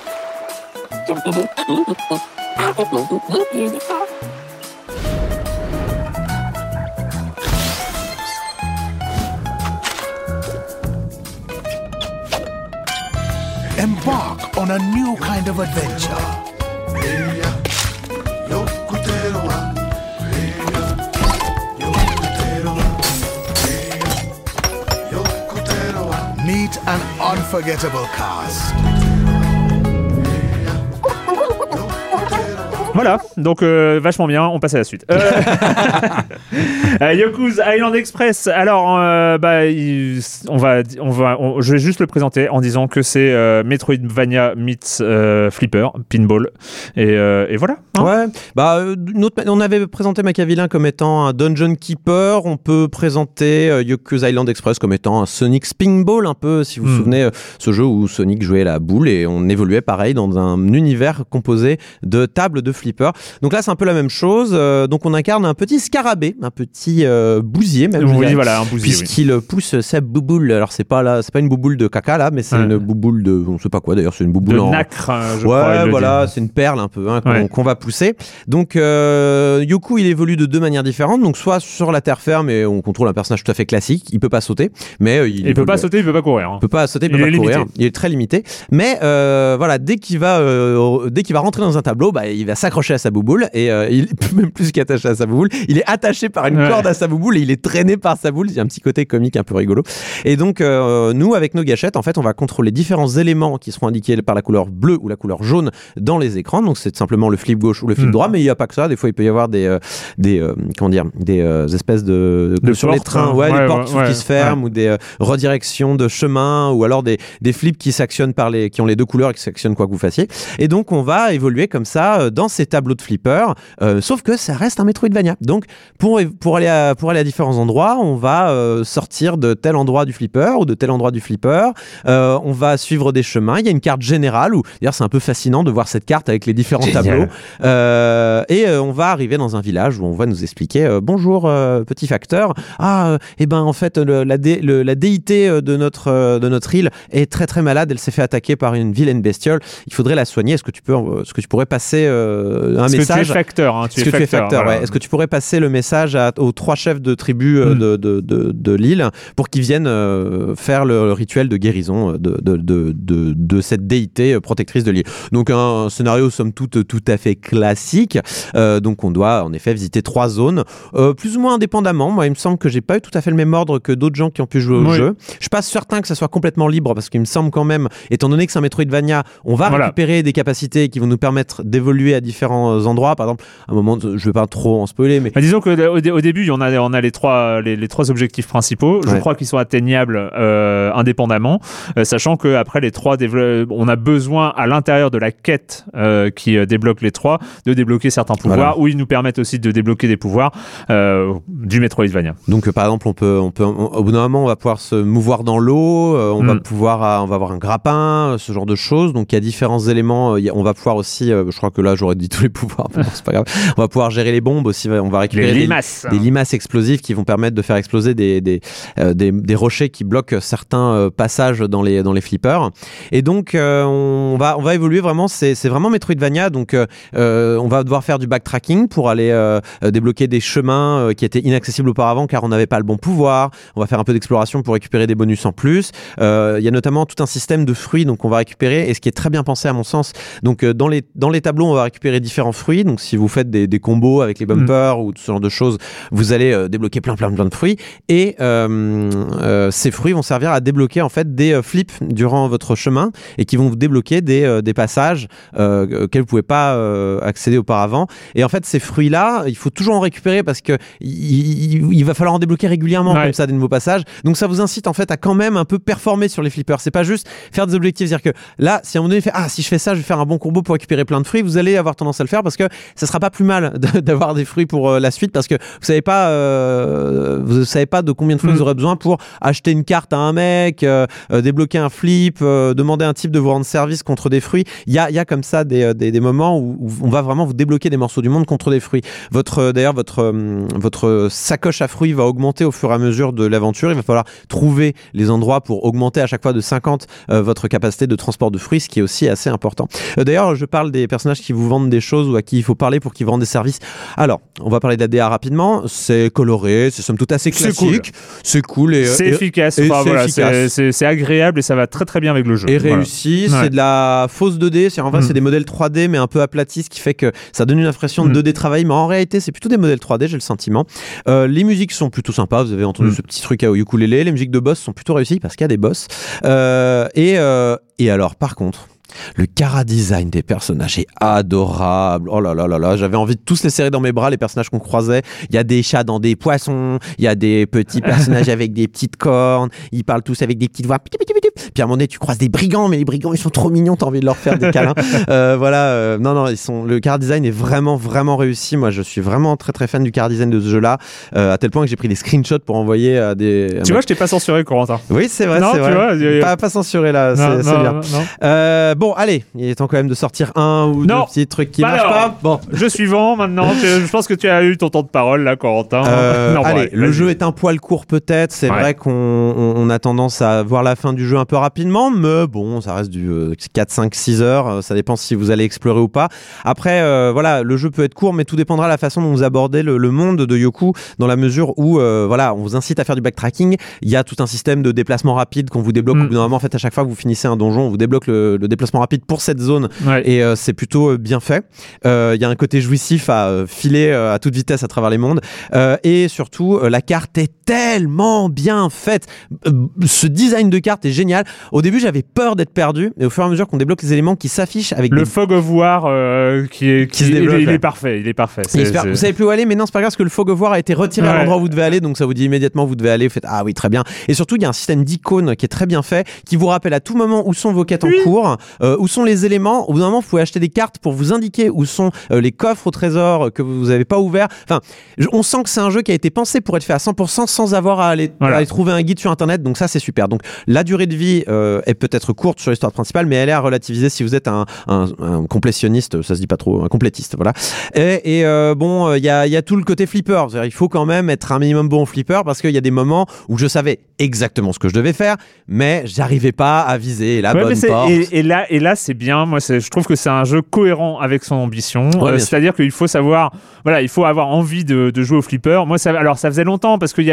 Embark on a new kind of adventure. Meet an unforgettable cast. Voilà, donc vachement bien, on passe à la suite. Yoku's Island Express. Alors, je vais juste le présenter en disant que c'est Metroidvania meets Flipper, Pinball, et voilà. Ouais. On avait présenté Machiavelin comme étant un Dungeon Keeper. On peut présenter Yoku's Island Express comme étant un Sonic Spinball, un peu, si vous vous souvenez, ce jeu où Sonic jouait la boule et on évoluait pareil dans un univers composé de tables de flipper. Donc là, c'est un peu la même chose. Donc on incarne un petit scarabée, un petit bousier, même. Oui, voilà, un bousier. Puisqu'il pousse sa bouboule. Alors c'est pas une bouboule de caca là, mais c'est une bouboule de, on sait pas quoi d'ailleurs, c'est une bouboule de nacre. Je crois, voilà, c'est une perle un peu qu'on va pousser. Donc Yoku, il évolue de deux manières différentes. Donc soit sur la terre ferme et on contrôle un personnage tout à fait classique. Il peut pas sauter, mais il peut pas sauter, il peut pas courir. Il peut pas sauter, il peut pas courir. Il est très limité. Mais voilà, dès qu'il va rentrer dans un tableau, il va s'accrocher à sa bouboule et il peut même plus qu'attaché à sa bouboule. Il est attaché par une corde à sa bouboule et il est traîné par sa boule. Il y a un petit côté comique un peu rigolo. Et donc nous, avec nos gâchettes, en fait, on va contrôler différents éléments qui seront indiqués par la couleur bleue ou la couleur jaune dans les écrans. Donc c'est simplement le flip gauche ou le flip droit, mais il n'y a pas que ça. Des fois, il peut y avoir des espèces de sur les trains, des portes qui se ferment ou des redirections de chemin ou alors des flips qui s'actionnent qui ont les deux couleurs et qui s'actionnent quoi que vous fassiez. Et donc on va évoluer comme ça dans ces tableaux de flipper, sauf que ça reste un Metroidvania. Donc pour aller à différents endroits, on va sortir de tel endroit du flipper ou de tel endroit du flipper. On va suivre des chemins. Il y a une carte générale où d'ailleurs c'est un peu fascinant de voir cette carte avec les différents tableaux. Et on va arriver dans un village où on va nous expliquer bonjour petit facteur. En fait la déité de notre île est très très malade. Elle s'est fait attaquer par une vilaine bestiole. Il faudrait la soigner. Est-ce que tu pourrais passer un message? Tu es facteur, tu es facteur. Ouais. Est-ce que tu pourrais passer le message aux 3 chefs de tribu de l'île pour qu'ils viennent faire le rituel de guérison de cette déité protectrice de l'île. Donc un scénario somme toute tout à fait classique. Donc on doit en effet visiter 3 zones, plus ou moins indépendamment. Moi, il me semble que j'ai pas eu tout à fait le même ordre que d'autres gens qui ont pu jouer au jeu. Je suis pas certain que ça soit complètement libre parce qu'il me semble quand même, étant donné que c'est un Metroidvania, on va récupérer des capacités qui vont nous permettre d'évoluer différents endroits. Par exemple, à un moment, je vais pas trop en spoiler, mais disons que au début, on a les trois objectifs principaux. Je crois qu'ils sont atteignables indépendamment, sachant que après les trois, on a besoin à l'intérieur de la quête qui débloque les trois de débloquer certains pouvoirs, où ils nous permettent aussi de débloquer des pouvoirs du Metroidvania. Donc par exemple, on peut au bout d'un moment, on va pouvoir se mouvoir dans l'eau, on va avoir un grappin, ce genre de choses. Donc il y a différents éléments. On va pouvoir aussi, je crois que là j'aurais dit tous les pouvoirs, bon, c'est pas grave. On va pouvoir gérer les bombes aussi. On va récupérer des limaces explosives qui vont permettre de faire exploser des rochers qui bloquent certains passages dans les flippers. Et donc on va évoluer vraiment. C'est vraiment Metroidvania. Donc on va devoir faire du backtracking pour aller débloquer des chemins qui étaient inaccessibles auparavant car on n'avait pas le bon pouvoir. On va faire un peu d'exploration pour récupérer des bonus en plus. Il y a notamment tout un système de fruits donc on va récupérer, et ce qui est très bien pensé à mon sens. Donc dans les tableaux, on va récupérer différents fruits. Donc si vous faites des combos avec les bumpers ou tout ce genre de choses, vous allez débloquer plein de fruits, et ces fruits vont servir à débloquer en fait des flips durant votre chemin et qui vont vous débloquer des passages auxquels vous pouvez pas accéder auparavant. Et en fait ces fruits là, il faut toujours en récupérer parce que il va falloir en débloquer régulièrement comme ça des nouveaux passages. Donc ça vous incite en fait à quand même un peu performer sur les flippers. C'est pas juste faire des objectifs, c'est-à-dire que là si à un moment donné si je fais ça, je vais faire un bon combo pour récupérer plein de fruits, vous allez avoir tendance à le faire parce que ça sera pas plus mal d'avoir des fruits pour la suite, parce que vous savez pas de combien de fruits vous aurez besoin pour acheter une carte à un mec, débloquer un flip, demander à un type de vous rendre service contre des fruits. Il y a comme ça des moments où on va vraiment vous débloquer des morceaux du monde contre des fruits. Votre sacoche à fruits va augmenter au fur et à mesure de l'aventure. Il va falloir trouver les endroits pour augmenter à chaque fois de 50 votre capacité de transport de fruits, ce qui est aussi assez important. D'ailleurs, je parle des personnages qui vous vendent des choses ou à qui il faut parler pour qu'ils vous rendent des services. Alors, on va parler de la DA rapidement. C'est coloré, c'est somme toute assez classique. C'est cool et c'est efficace. C'est agréable et ça va très très bien avec le jeu. Et réussi. C'est de la fausse 2D. C'est des modèles 3D mais un peu aplatis, ce qui fait que ça donne une impression de 2D travail, mais en réalité, c'est plutôt des modèles 3D, j'ai le sentiment. Les musiques sont plutôt sympas. Vous avez entendu ce petit truc au ukulélé. Les musiques de boss sont plutôt réussies parce qu'il y a des boss. Et alors, par contre, le chara-design des personnages est adorable. Oh là là là là, j'avais envie de tous les serrer dans mes bras, les personnages qu'on croisait. Il y a des chats dans des poissons, il y a des petits personnages avec des petites cornes, ils parlent tous avec des petites voix. Puis à un moment donné, tu croises des brigands, mais les brigands, ils sont trop mignons, t'as envie de leur faire des câlins. Non, le chara-design est vraiment, vraiment réussi. Moi, je suis vraiment très, très fan du chara-design de ce jeu-là, à tel point que j'ai pris des screenshots pour envoyer à des... Tu vois, je t'ai pas censuré, Corentin. Oui, c'est vrai, c'est vrai. Pas censuré, là, c'est bien. Bon, allez, il est temps quand même de sortir un ou deux petits trucs qui marchent pas. Bon, jeu suivant maintenant. Je pense que tu as eu ton temps de parole là, Corentin. Le jeu est un poil court peut-être. C'est vrai qu'on a tendance à voir la fin du jeu un peu rapidement, mais bon, ça reste du 4, 5, 6 heures. Ça dépend si vous allez explorer ou pas. Après, le jeu peut être court, mais tout dépendra de la façon dont vous abordez le monde de Yoku, dans la mesure où on vous incite à faire du backtracking. Il y a tout un système de déplacement rapide qu'on vous débloque. Au bout d'un moment, en fait, à chaque fois que vous finissez un donjon, on vous débloque le déplacement rapide pour cette zone, et c'est plutôt bien fait. Il y a un côté jouissif à filer à toute vitesse à travers les mondes, et surtout la carte est tellement bien faite. Ce design de carte est génial. Au début, j'avais peur d'être perdu, et au fur et à mesure qu'on débloque les éléments qui s'affichent avec le Fog of War qui se débloque, il est parfait. Vous savez plus où aller, mais non, c'est pas grave parce que le Fog of War a été retiré à l'endroit où vous devez aller, donc ça vous dit immédiatement où vous devez aller. Vous faites ah oui, très bien. Et surtout, il y a un système d'icônes qui est très bien fait, qui vous rappelle à tout moment où sont vos quêtes en cours, où sont les éléments. Au bout d'un moment, vous pouvez acheter des cartes pour vous indiquer où sont les coffres au trésor que vous n'avez pas ouverts. Enfin, on sent que c'est un jeu qui a été pensé pour être fait à 100% sans avoir à aller trouver un guide sur internet, donc ça c'est super. Donc la durée de vie est peut-être courte sur l'histoire principale, mais elle est à relativiser si vous êtes un complétionniste, ça se dit pas trop, un complétiste, voilà. Et il y a tout le côté flipper. C'est-à-dire, il faut quand même être un minimum bon flipper, parce qu'il y a des moments où je savais exactement ce que je devais faire, mais j'arrivais pas à viser la bonne porte. Et là c'est bien. Moi, je trouve que c'est un jeu cohérent avec son ambition. C'est-à-dire qu'il faut savoir, il faut avoir envie de jouer au flipper. Moi, ça faisait longtemps, parce qu'il y a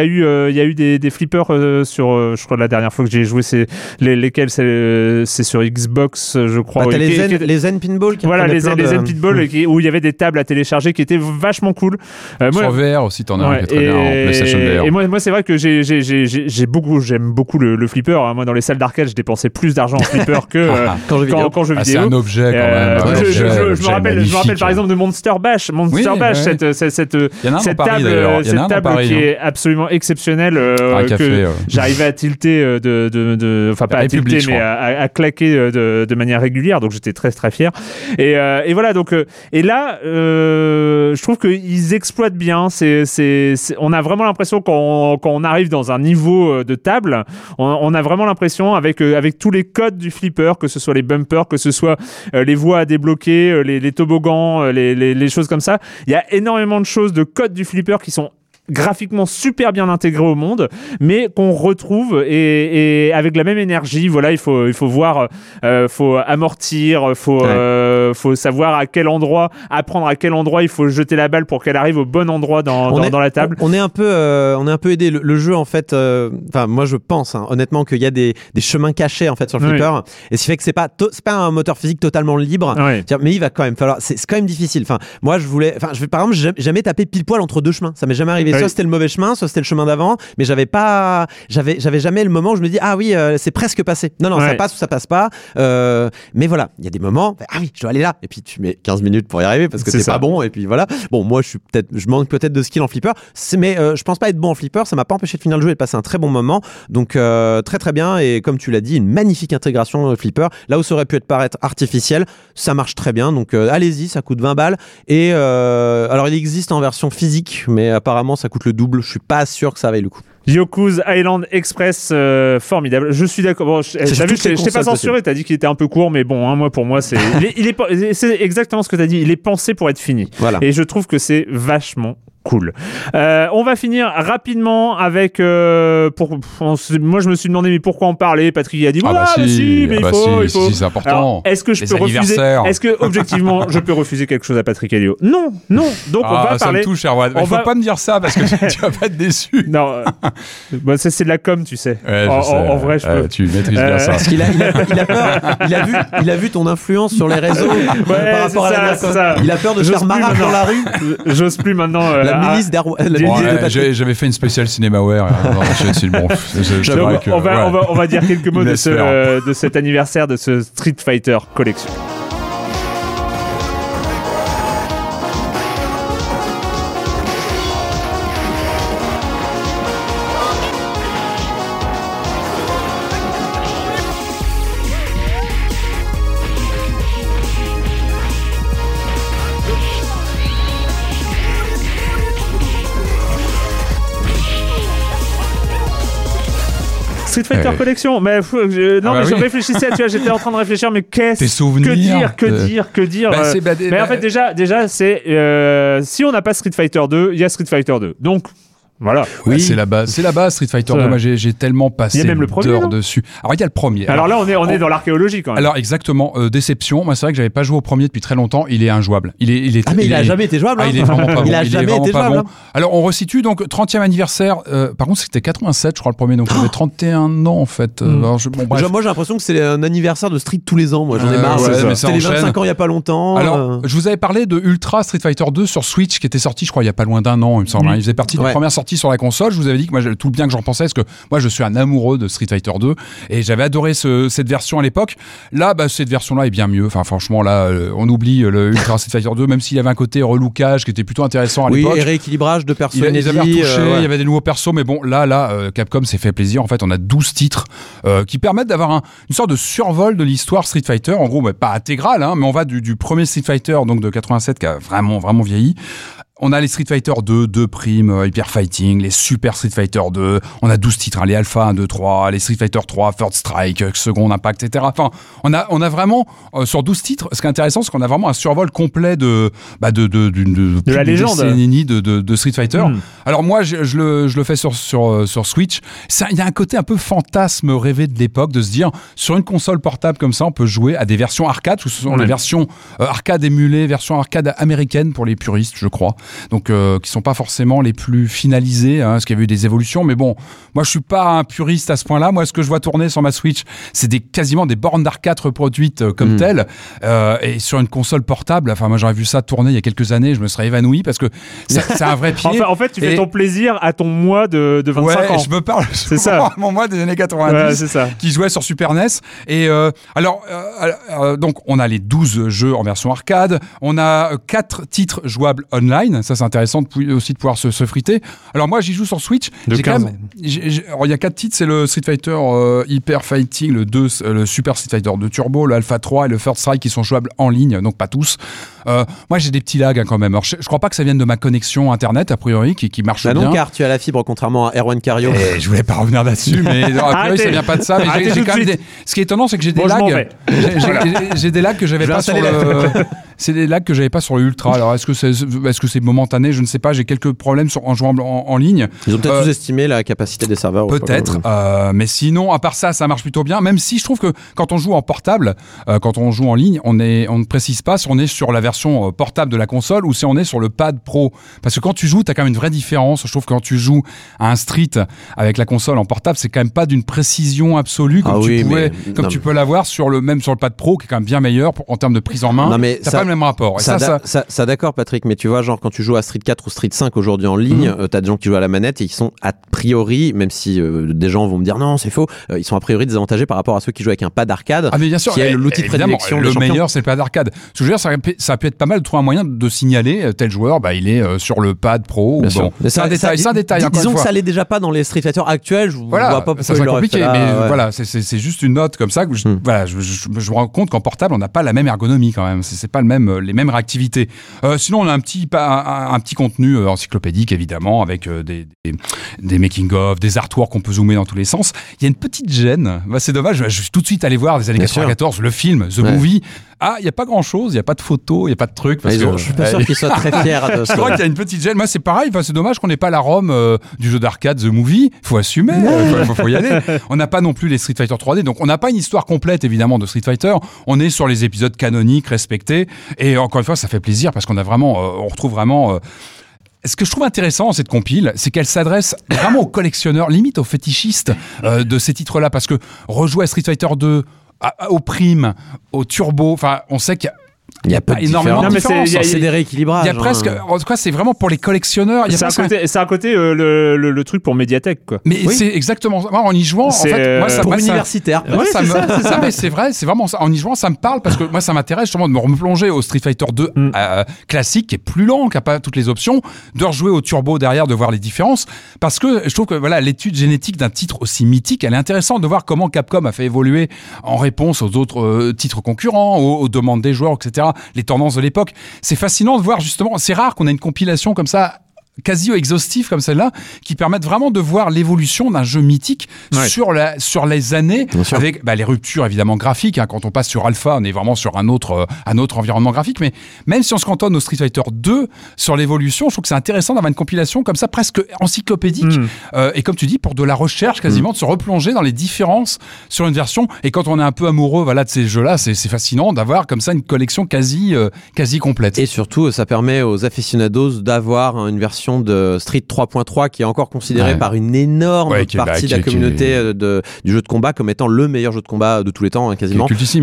y a eu des flippers sur, je crois la dernière fois que j'ai joué, lesquels c'est sur Xbox, je crois. T'as les Zen Pinball. Voilà, les Zen Pinball où il y y avait des tables à télécharger qui étaient vachement cool. Sur VR aussi, t'en as un qui est très bien en PlayStation VR. Et moi, c'est vrai que j'aime beaucoup le flipper. Hein. Moi, dans les salles d'arcade, je dépensais plus d'argent en flipper que quand je vidéo. C'est un objet quand même. Je me rappelle par exemple de Monster Bash. Cette table qui est absolument exceptionnelle. J'arrivais à tilter enfin pas à tilter, mais à claquer de manière régulière. Donc j'étais très très fier. Et voilà, donc et là je trouve qu'ils exploitent bien. On a vraiment l'impression quand on arrive dans un niveau de table, on a vraiment l'impression avec tous les codes du flipper, que ce soit les bumpers, que ce soit les voies à débloquer, les toboggans, les choses comme ça. Il y a énormément de choses, de codes du flipper qui sont graphiquement super bien intégré au monde, mais qu'on retrouve et avec la même énergie. Voilà, il faut voir, faut amortir, faut savoir à quel endroit, apprendre à quel endroit il faut jeter la balle pour qu'elle arrive au bon endroit dans la table. On est un peu aidé. Le jeu, en fait, enfin moi je pense honnêtement qu'il y a des chemins cachés en fait sur le flipper, et ce qui fait que c'est pas un moteur physique totalement libre. Mais il va quand même falloir. C'est quand même difficile. Enfin moi par exemple, jamais tapé pile poil entre deux chemins. Ça m'est jamais arrivé. Soit c'était le mauvais chemin, soit c'était le chemin d'avant, mais j'avais jamais le moment où je me dis ah oui, c'est presque passé. Non, ça passe ou ça passe pas. Mais voilà, il y a des moments, ah oui, je dois aller là, et puis tu mets 15 minutes pour y arriver parce que c'est pas bon, et puis voilà. Bon, moi je manque peut-être de skill en flipper, mais je pense pas être bon en flipper, ça m'a pas empêché de finir le jeu et de passer un très bon moment. Donc très très bien, et comme tu l'as dit, une magnifique intégration flipper. Là où ça aurait pu paraître artificiel, ça marche très bien. Donc allez-y, ça coûte 20 balles. Et alors il existe en version physique, mais apparemment ça coûte le double. Je suis pas sûr que ça vaille le coup. Yoku's Island Express, formidable. Je suis d'accord. Bon, t'as vu, je t'ai pas censuré. T'as dit qu'il était un peu court, mais bon, hein, pour moi, c'est exactement ce que t'as dit. Il est pensé pour être fini. Voilà. Et je trouve que c'est vachement cool. On va finir rapidement avec moi je me suis demandé mais pourquoi en parler. Patrick a dit il faut. C'est important. Alors, est-ce que je peux refuser? Est-ce que objectivement je peux refuser quelque chose à Patrick Helio? Non. Donc on va parler. Ça me touche, Erwan. Il faut pas me dire ça parce que tu vas pas être déçu. Non, c'est de la com, tu sais. En vrai, je peux. Tu maîtrises bien ça. Parce qu'il a peur. Il a vu ton influence sur les réseaux par rapport à la com. Il a peur de se faire marrer dans la rue. J'ose plus maintenant. La milice d'Erwan. J'avais fait une spéciale CinemaWare. On va dire quelques mots de cet anniversaire de ce Street Fighter Collection. Street Fighter Collection, mais je réfléchissais, tu vois, j'étais en train de réfléchir, mais que dire. Mais en fait, déjà, c'est si on n'a pas Street Fighter 2, il y a Street Fighter 2. Donc voilà. Oui, c'est la base. Street Fighter 2. Moi, j'ai tellement passé d'heures dessus. Alors, il y a le premier. Alors là, on est dans l'archéologie quand même. Alors, exactement. Déception. Moi, c'est vrai que j'avais pas joué au premier depuis très longtemps. Il est injouable. Il a jamais été jouable. Il est vraiment pas bon. Il a jamais été jouable. Alors, on resitue donc 30e anniversaire. Par contre, c'était 87, je crois, le premier. Donc, j'avais 31 ans, en fait. Moi, j'ai l'impression que c'est un anniversaire de Street tous les ans. Moi, j'en ai marre. C'était les 25 ans il y a pas longtemps. Alors, je vous avais parlé de Ultra Street Fighter 2 sur Switch qui était sorti, je crois, il y a pas loin d'un an, il me semble. Il faisait partie des premières sorties sur la console. Je vous avais dit que moi, tout le bien que j'en pensais, parce que moi je suis un amoureux de Street Fighter 2 et j'avais adoré cette version à l'époque. Là, cette version-là est bien mieux. Enfin, franchement, là, on oublie le Ultra Street Fighter 2, même s'il y avait un côté relookage qui était plutôt intéressant à l'époque. Oui, et rééquilibrage de personnes. Ils avaient retouché, il y avait des nouveaux persos, mais bon, là, Capcom s'est fait plaisir. En fait, on a 12 titres qui permettent d'avoir une sorte de survol de l'histoire Street Fighter. En gros, pas intégrale, hein, mais on va du premier Street Fighter, donc de 87, qui a vraiment, vraiment vieilli. On a les Street Fighter 2, 2 Prime, Hyper Fighting, les Super Street Fighter 2, on a 12 titres, hein, les Alpha 1, 2, 3, les Street Fighter 3, Third Strike, Second Impact, etc. Enfin, on a vraiment, sur 12 titres, ce qui est intéressant, c'est qu'on a vraiment un survol complet de la légende de Street Fighter. Alors moi, je le fais sur Switch. Il y a un côté un peu fantasme rêvé de l'époque, de se dire, sur une console portable comme ça, on peut jouer à des versions arcade, ce sont les versions arcade émulées, version arcade américaine pour les puristes, je crois. donc qui sont pas forcément les plus finalisés, parce qu'il y a eu des évolutions, mais bon, moi je suis pas un puriste à ce point-là. Moi, ce que je vois tourner sur ma Switch, c'est quasiment des bornes d'arcade reproduites comme telles, et sur une console portable. Enfin, moi j'aurais vu ça tourner il y a quelques années, je me serais évanoui parce que c'est un vrai pied. En fait, tu fais ton plaisir à ton moi de 25 ans. Je me parle c'est ça. À mon moi des années 90 c'est ça. Qui jouait sur Super NES. Et donc on a les 12 jeux en version arcade, on a 4 titres jouables online, ça c'est intéressant aussi de pouvoir se friter. Alors moi j'y joue sur Switch. Il y a 4 titres, c'est le Street Fighter Hyper Fighting, le 2, le Super Street Fighter 2 Turbo, le Alpha 3 et le First Strike qui sont jouables en ligne, donc pas tous. Moi j'ai des petits lags quand même. Alors, je crois pas que ça vienne de ma connexion internet a priori qui marche bien. Non, car tu as la fibre contrairement à Erwan Cario. Je voulais pas revenir là-dessus, mais a priori ça vient pas de ça. Mais j'ai quand même ce qui est étonnant, c'est que j'ai des lags. J'ai des lags que j'avais pas sur le. C'est des lags que j'avais pas sur le Ultra. Alors est-ce que c'est momentané? Je ne sais pas. J'ai quelques problèmes en jouant en ligne. Ils ont peut-être sous-estimé la capacité des serveurs. Peut-être. Mais sinon, à part ça marche plutôt bien. Même si je trouve que quand on joue en portable, quand on joue en ligne, on ne précise pas si on est sur la version portable de la console ou si on est sur le pad pro. Parce que quand tu joues, t'as quand même une vraie différence. Je trouve que quand tu joues à un Street avec la console en portable, c'est quand même pas d'une précision absolue comme tu peux l'avoir sur le pad pro, qui est quand même bien meilleur en termes de prise en main. T'as pas le même rapport. Et ça d'accord, Patrick, mais tu vois, genre quand tu joues à Street 4 ou Street 5 aujourd'hui en ligne, t'as des gens qui jouent à la manette et qui sont a priori, même si des gens vont me dire non, c'est faux, ils sont a priori désavantagés par rapport à ceux qui jouent avec un pad arcade. Ah mais bien sûr, qui est l'outil de prédilection. Le meilleur, c'est le pad arcade. Ce que je veux dire, ça peut être pas mal de trouver un moyen de signaler tel joueur, il est sur le pad pro. Bon. C'est un détail. Disons que ça l'est déjà pas dans les Street Fighter actuels. Je vois pas ça serait compliqué, mais voilà, c'est juste une note comme ça. Je me rends compte qu'en portable, on n'a pas la même ergonomie quand même. C'est pas les mêmes réactivités. Sinon, on a un petit contenu encyclopédique évidemment avec des making of, des artworks qu'on peut zoomer dans tous les sens. Il y a une petite gêne. C'est dommage. Je suis tout de suite allé voir des années 94 le film The Movie. Il y a pas grand chose. Il y a pas de photos. Il y a pas de trucs. Je suis pas sûr qu'ils soient très fiers de ça. Je crois qu'il y a une petite gêne. Moi, c'est pareil. C'est dommage qu'on n'ait pas la ROM du jeu d'arcade The Movie. Faut assumer. Faut y aller. On n'a pas non plus les Street Fighter 3D. Donc, on n'a pas une histoire complète évidemment de Street Fighter. On est sur les épisodes canoniques respectés. Et encore une fois, ça fait plaisir parce qu'on a vraiment, on retrouve vraiment. Ce que je trouve intéressant dans cette compile, c'est qu'elle s'adresse vraiment aux collectionneurs, limite aux fétichistes de ces titres-là, parce que rejouer à Street Fighter 2, au Prime, au Turbo, on sait qu'il y a pas énormément de différence. C'est des rééquilibrages. Il y a presque, en tout cas, c'est vraiment pour les collectionneurs. C'est à côté le truc pour médiathèque, quoi. Mais c'est exactement ça. Moi, en y jouant, en fait, moi, ça pour universitaire. C'est ça, mais c'est vrai, c'est vraiment ça. En y jouant, ça me parle parce que moi, ça m'intéresse justement de me replonger au Street Fighter 2 classique, qui est plus lent, qui n'a pas toutes les options, de rejouer au Turbo derrière, de voir les différences. Parce que je trouve que l'étude génétique d'un titre aussi mythique, elle est intéressante de voir comment Capcom a fait évoluer en réponse aux autres titres concurrents, aux demandes des joueurs, etc. Les tendances de l'époque. C'est fascinant de voir justement, c'est rare qu'on ait une compilation comme ça quasi exhaustif comme celle-là, qui permettent vraiment de voir l'évolution d'un jeu mythique sur les années, avec les ruptures évidemment graphiques. Quand on passe sur Alpha, on est vraiment sur un autre environnement graphique, mais même si on se cantonne au Street Fighter 2 sur l'évolution, je trouve que c'est intéressant d'avoir une compilation comme ça, presque encyclopédique, et comme tu dis, pour de la recherche quasiment, de se replonger dans les différences sur une version. Et quand on est un peu amoureux de ces jeux-là, c'est fascinant d'avoir comme ça une collection quasi complète. Et surtout, ça permet aux aficionados d'avoir une version de Street 3.3 qui est encore considéré par une énorme partie de la communauté du jeu de combat comme étant le meilleur jeu de combat de tous les temps, quasiment. Cultissime.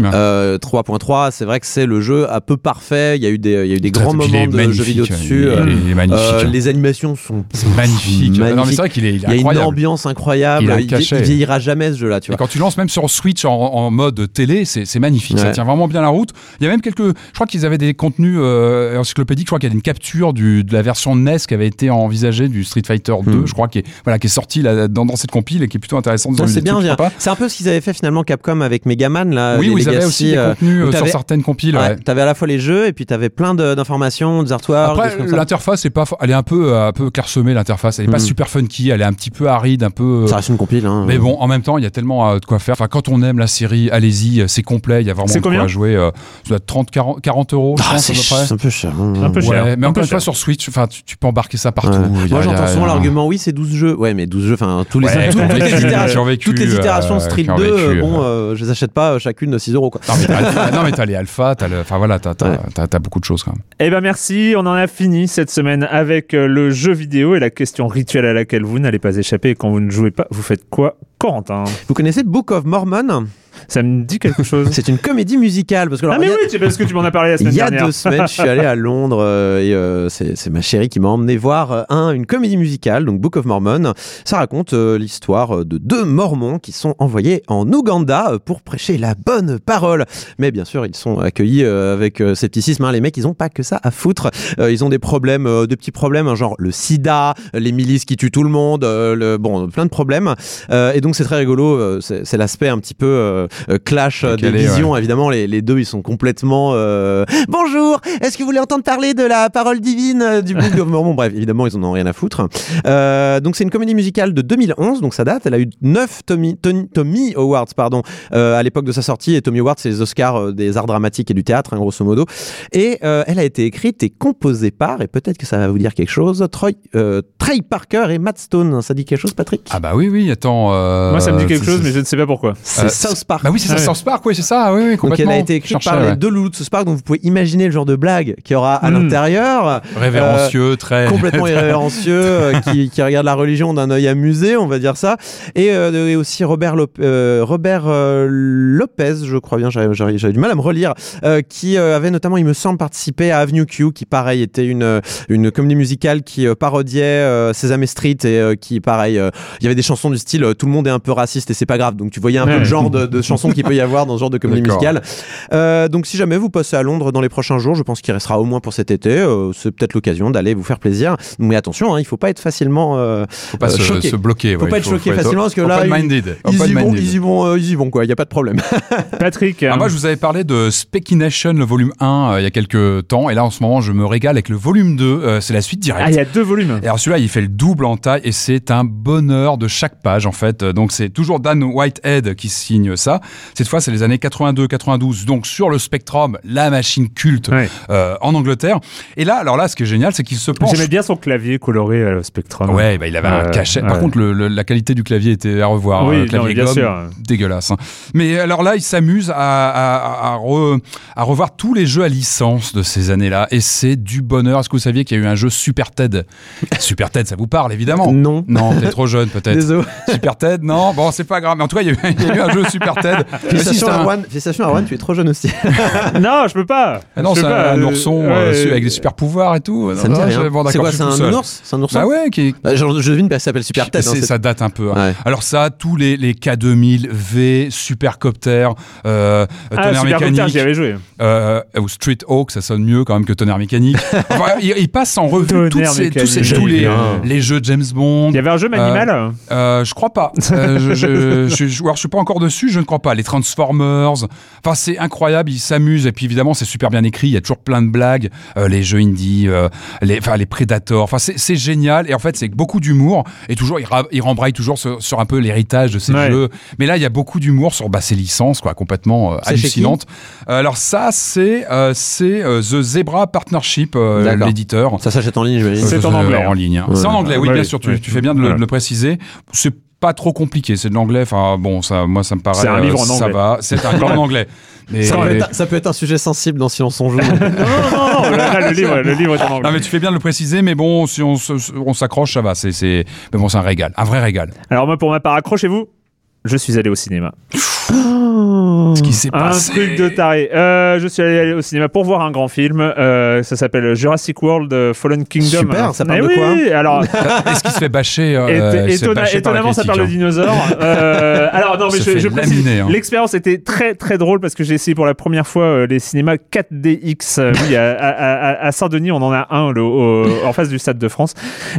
3.3, c'est vrai que c'est le jeu à peu parfait. Il y a eu des grands moments de jeux vidéo dessus. Il est magnifique. Les animations sont magnifiques. Non, mais c'est vrai qu'il est incroyable. Il y a une ambiance incroyable. Il vieillira jamais ce jeu-là. Tu vois. Et quand tu lances même sur Switch en mode télé, c'est magnifique. Ça tient vraiment bien la route. Il y a même je crois qu'ils avaient des contenus encyclopédiques. Je crois qu'il y a une capture de la version NES qui avait été envisagée du Street Fighter 2, je crois, qui est sorti là, dans cette compile et qui est plutôt intéressante. C'est bien. C'est un peu ce qu'ils avaient fait finalement Capcom avec Megaman là. Oui, ils avaient aussi des contenus sur certaines compiles. T'avais à la fois les jeux et puis t'avais plein d'informations, des artworks. Après, l'interface elle est un peu clairsemée, l'interface. Elle est pas super funky, elle est un petit peu aride, un peu. Ça reste une compile. Mais bon, en même temps, il y a tellement de quoi faire. Enfin, quand on aime la série, allez-y, c'est complet. Il y a vraiment de quoi jouer. Ça doit être 30-40 euros. C'est un peu cher. Un peu cher. Mais encore une fois, sur Switch, tu peux embarquer marqué ça partout. Moi, j'entends souvent l'argument, oui, c'est 12 jeux. Ouais, mais 12 jeux, enfin, toutes les itérations de Street 2, je les achète pas chacune 6 €, quoi. Non, mais t'as les alphas, enfin voilà, t'as beaucoup de choses quand même. Eh ben merci, on en a fini cette semaine avec le jeu vidéo et la question rituelle à laquelle vous n'allez pas échapper. Et quand vous ne jouez pas, vous faites quoi, Corentin ? Vous connaissez Book of Mormon ? Ça me dit quelque chose. C'est une comédie musicale. Parce que, mais oui, c'est parce que tu m'en as parlé la semaine dernière. Il y a 2 semaines, je suis allé à Londres et c'est ma chérie qui m'a emmené voir une comédie musicale, donc Book of Mormon. Ça raconte l'histoire de 2 Mormons qui sont envoyés en Ouganda pour prêcher la bonne parole. Mais bien sûr, ils sont accueillis avec scepticisme. Les mecs, ils ont pas que ça à foutre. Ils ont des problèmes, de petits problèmes, genre le sida, les milices qui tuent tout le monde, plein de problèmes. Et donc c'est très rigolo. C'est l'aspect un petit peu clash des visions, évidemment les deux ils sont complètement bonjour, est-ce que vous voulez entendre parler de la parole divine du Book of Mormon? Bref, évidemment ils en ont rien à foutre. Donc c'est une comédie musicale de 2011, donc ça date, elle a eu 9 Tony Awards à l'époque de sa sortie, et Tony Awards c'est les Oscars des arts dramatiques et du théâtre, grosso modo, et elle a été écrite et composée par, et peut-être que ça va vous dire quelque chose, Trey Parker et Matt Stone. Ça dit quelque chose, Patrick? Ah bah oui, attends, moi ça me dit quelque chose, mais je ne sais pas pourquoi. C'est South Park. Bah oui, c'est ça, South Park, oui, c'est ça, oui, complètement. Donc elle a été écrite par les 2 loulous de South Park, donc vous pouvez imaginer le genre de blague qu'il y aura à l'intérieur. Révérencieux, très... Complètement irrévérencieux, qui regarde la religion d'un œil amusé, on va dire ça. Et aussi Robert Lopez, je crois bien, j'avais du mal à me relire, qui avait notamment, il me semble, participé à Avenue Q, qui pareil était une comédie musicale qui parodiait Sesame Street, et qui pareil, il y avait des chansons du style tout le monde est un peu raciste et c'est pas grave, donc tu voyais un peu le genre de chansons qu'il peut y avoir dans ce genre de comédie musicale. Donc si jamais vous passez à Londres dans les prochains jours, je pense qu'il restera au moins pour cet été, c'est peut-être l'occasion d'aller vous faire plaisir, mais attention, il faut pas être facilement faut pas se bloquer, faut pas être choqué facilement, parce que là ils y vont quoi, il y a pas de problème. Patrick, moi je vous avais parlé de Spekination, le volume 1 il y a quelques temps, et là en ce moment je me régale avec le volume 2, c'est la suite directe. Il y a 2 volumes. Et alors celui-là il fait le double en taille et c'est un bonheur de chaque page en fait. Donc c'est toujours Dan Whitehead qui signe ça. Cette fois c'est les années 82-92, donc sur le Spectrum, la machine culte en Angleterre. Et là, alors là, ce qui est génial, c'est qu'il se penche. J'aimais bien son clavier coloré au Spectrum. Ouais, il avait un cachet. Par contre, la qualité du clavier était à revoir. Oui, clavier bien gomme, sûr. Dégueulasse. Mais alors là, il s'amuse à revoir tous les jeux à licence de ces années-là, et c'est du bonheur. Est-ce que vous saviez qu'il y a eu un jeu Super Ted? Super Ted, ça vous parle évidemment? Non, t'es trop jeune peut-être. Désolé. Super Ted, non, bon, c'est pas grave. Mais en tout cas, il y a eu un jeu Super Ted. Félicitations Arwan, tu es trop jeune aussi. Non, je peux pas. Non, c'est un ourson avec des super pouvoirs et tout. Ça me dit rien. Bon, c'est quoi, c'est un ours? C'est un ourson? Bah ouais, je devine, ça s'appelle Super Ted. Ça date un peu. Ouais. Alors ça, tous les K2000, V, Supercopter, Tonnerre Mécanique. J'y avais joué. Ou Street Hawk, ça sonne mieux quand même que Tonnerre Mécanique. Enfin, il passe en revue tous les jeux James Bond. Il y avait un jeu Manimal? Je crois pas. Je suis pas encore dessus, je ne crois pas. Les Transformers. Enfin, c'est incroyable, ils s'amusent. Et puis évidemment, c'est super bien écrit. Il y a toujours plein de blagues. Les jeux indie, les Predators. Enfin, c'est génial. Et en fait, c'est beaucoup d'humour. Et toujours, il rembraille toujours sur un peu l'héritage de ces jeux. Mais là, il y a beaucoup d'humour sur ces licences, quoi, complètement hallucinantes. Alors ça, c'est The Zebra Partnership, l'éditeur. Ça s'achète en ligne, j'imagine. C'est en anglais. En ligne. Hein. C'est en anglais, oui, bien sûr. Tu fais bien de le préciser. C'est pas trop compliqué, c'est de l'anglais. Enfin bon, moi ça me paraît. C'est un livre en anglais. Ça va. C'est un livre en anglais. Mais ça peut être un sujet sensible dans Silence on joue. non, là, le livre est en anglais. Non, mais tu fais bien de le préciser, mais bon, si on s'accroche, ça va. Mais bon, c'est un régal, un vrai régal. Alors moi, pour ma part, accrochez-vous. Je suis allé au cinéma. Ce qui s'est passé. Un truc de taré. Je suis allé au cinéma pour voir un grand film. Ça s'appelle Jurassic World Fallen Kingdom. Super, ça parle de quoi? Alors, est-ce qu'il se fait bâcher étonnamment, ça parle de dinosaures. Alors non, mais je précise. L'expérience était très très drôle parce que j'ai essayé pour la première fois les cinémas 4DX. Oui, à Saint-Denis, on en a un en face du Stade de France.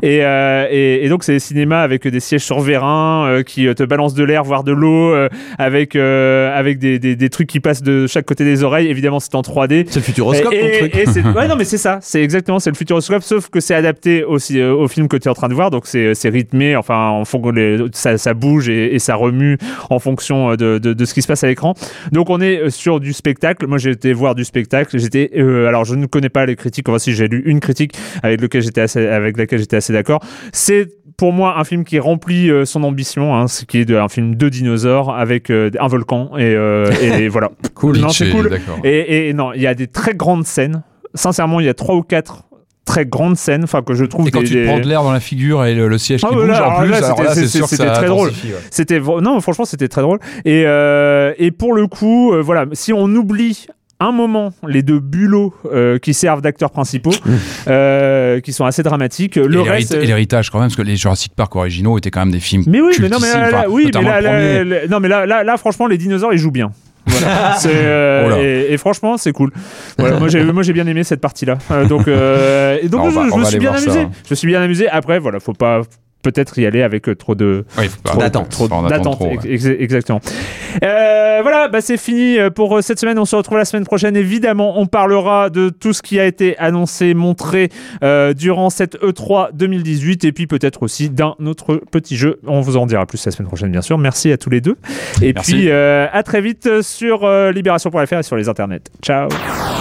Et donc c'est des cinémas avec des sièges sur vérin qui te balancent de l'air, voire de l'eau, avec avec des trucs qui passent de chaque côté des oreilles. Évidemment, c'est en 3D. C'est le futuroscope, ton truc. Ouais, non, mais c'est ça. C'est exactement, c'est le futuroscope, sauf que c'est adapté aussi au film que tu es en train de voir. Donc, c'est rythmé. Enfin, ça bouge et ça remue en fonction de ce qui se passe à l'écran. Donc, on est sur du spectacle. Moi, j'ai été voir du spectacle. Alors, je ne connais pas les critiques. Enfin, si, j'ai lu une critique avec laquelle j'étais assez d'accord. C'est pour moi un film qui remplit son ambition, ce qui est un film de dinosaures avec un volcan et voilà. Cool. Non, c'est cool. Et non, il y a des très grandes scènes. Sincèrement, il y a 3 ou 4 très grandes scènes, que je trouve. Et quand tu te prends de l'air dans la figure et le siège qui bouge en plus, c'était très drôle. Ouais. Non, franchement, c'était très drôle. Et pour le coup, voilà, si on oublie un moment les 2 bulots qui servent d'acteurs principaux, qui sont assez dramatiques. Et l'héritage quand même, parce que les Jurassic Park originaux étaient quand même des films. Mais oui, mais non, mais là, franchement, les dinosaures ils jouent bien. Voilà. Et franchement, c'est cool. Voilà, moi j'ai bien aimé cette partie-là. Donc je me suis bien amusé. Je me suis bien amusé. Après, voilà, faut pas peut-être y aller avec trop d'attente. Exactement. Voilà, c'est fini pour cette semaine. On se retrouve la semaine prochaine. Évidemment, on parlera de tout ce qui a été annoncé, montré durant cette E3 2018 et puis peut-être aussi d'un autre petit jeu. On vous en dira plus la semaine prochaine, bien sûr. Merci à tous les deux. Et puis, à très vite sur Libération.fr et sur les internets. Ciao.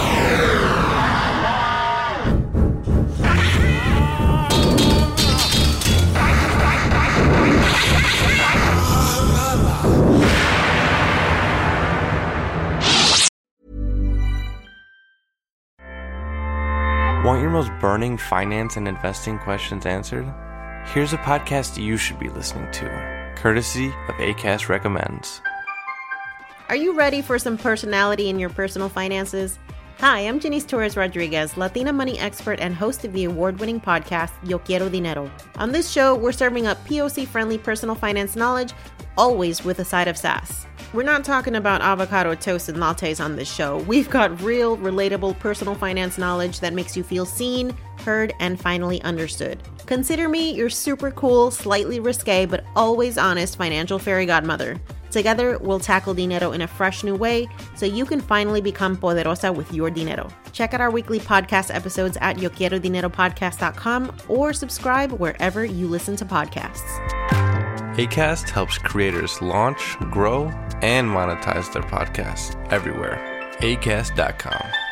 Want your most burning finance and investing questions answered? Here's a podcast you should be listening to, courtesy of Acast Recommends. Are you ready for some personality in your personal finances? Hi, I'm Janice Torres-Rodriguez, Latina money expert and host of the award-winning podcast, Yo Quiero Dinero. On this show, we're serving up POC-friendly personal finance knowledge, always with a side of sass. We're not talking about avocado toast and lattes on this show. We've got real, relatable personal finance knowledge that makes you feel seen, heard, and finally understood. Consider me your super cool, slightly risque, but always honest financial fairy godmother. Together, we'll tackle dinero in a fresh new way so you can finally become poderosa with your dinero. Check out our weekly podcast episodes at YoQuieroDineroPodcast.com or subscribe wherever you listen to podcasts. Acast helps creators launch, grow, and monetize their podcasts everywhere. Acast.com.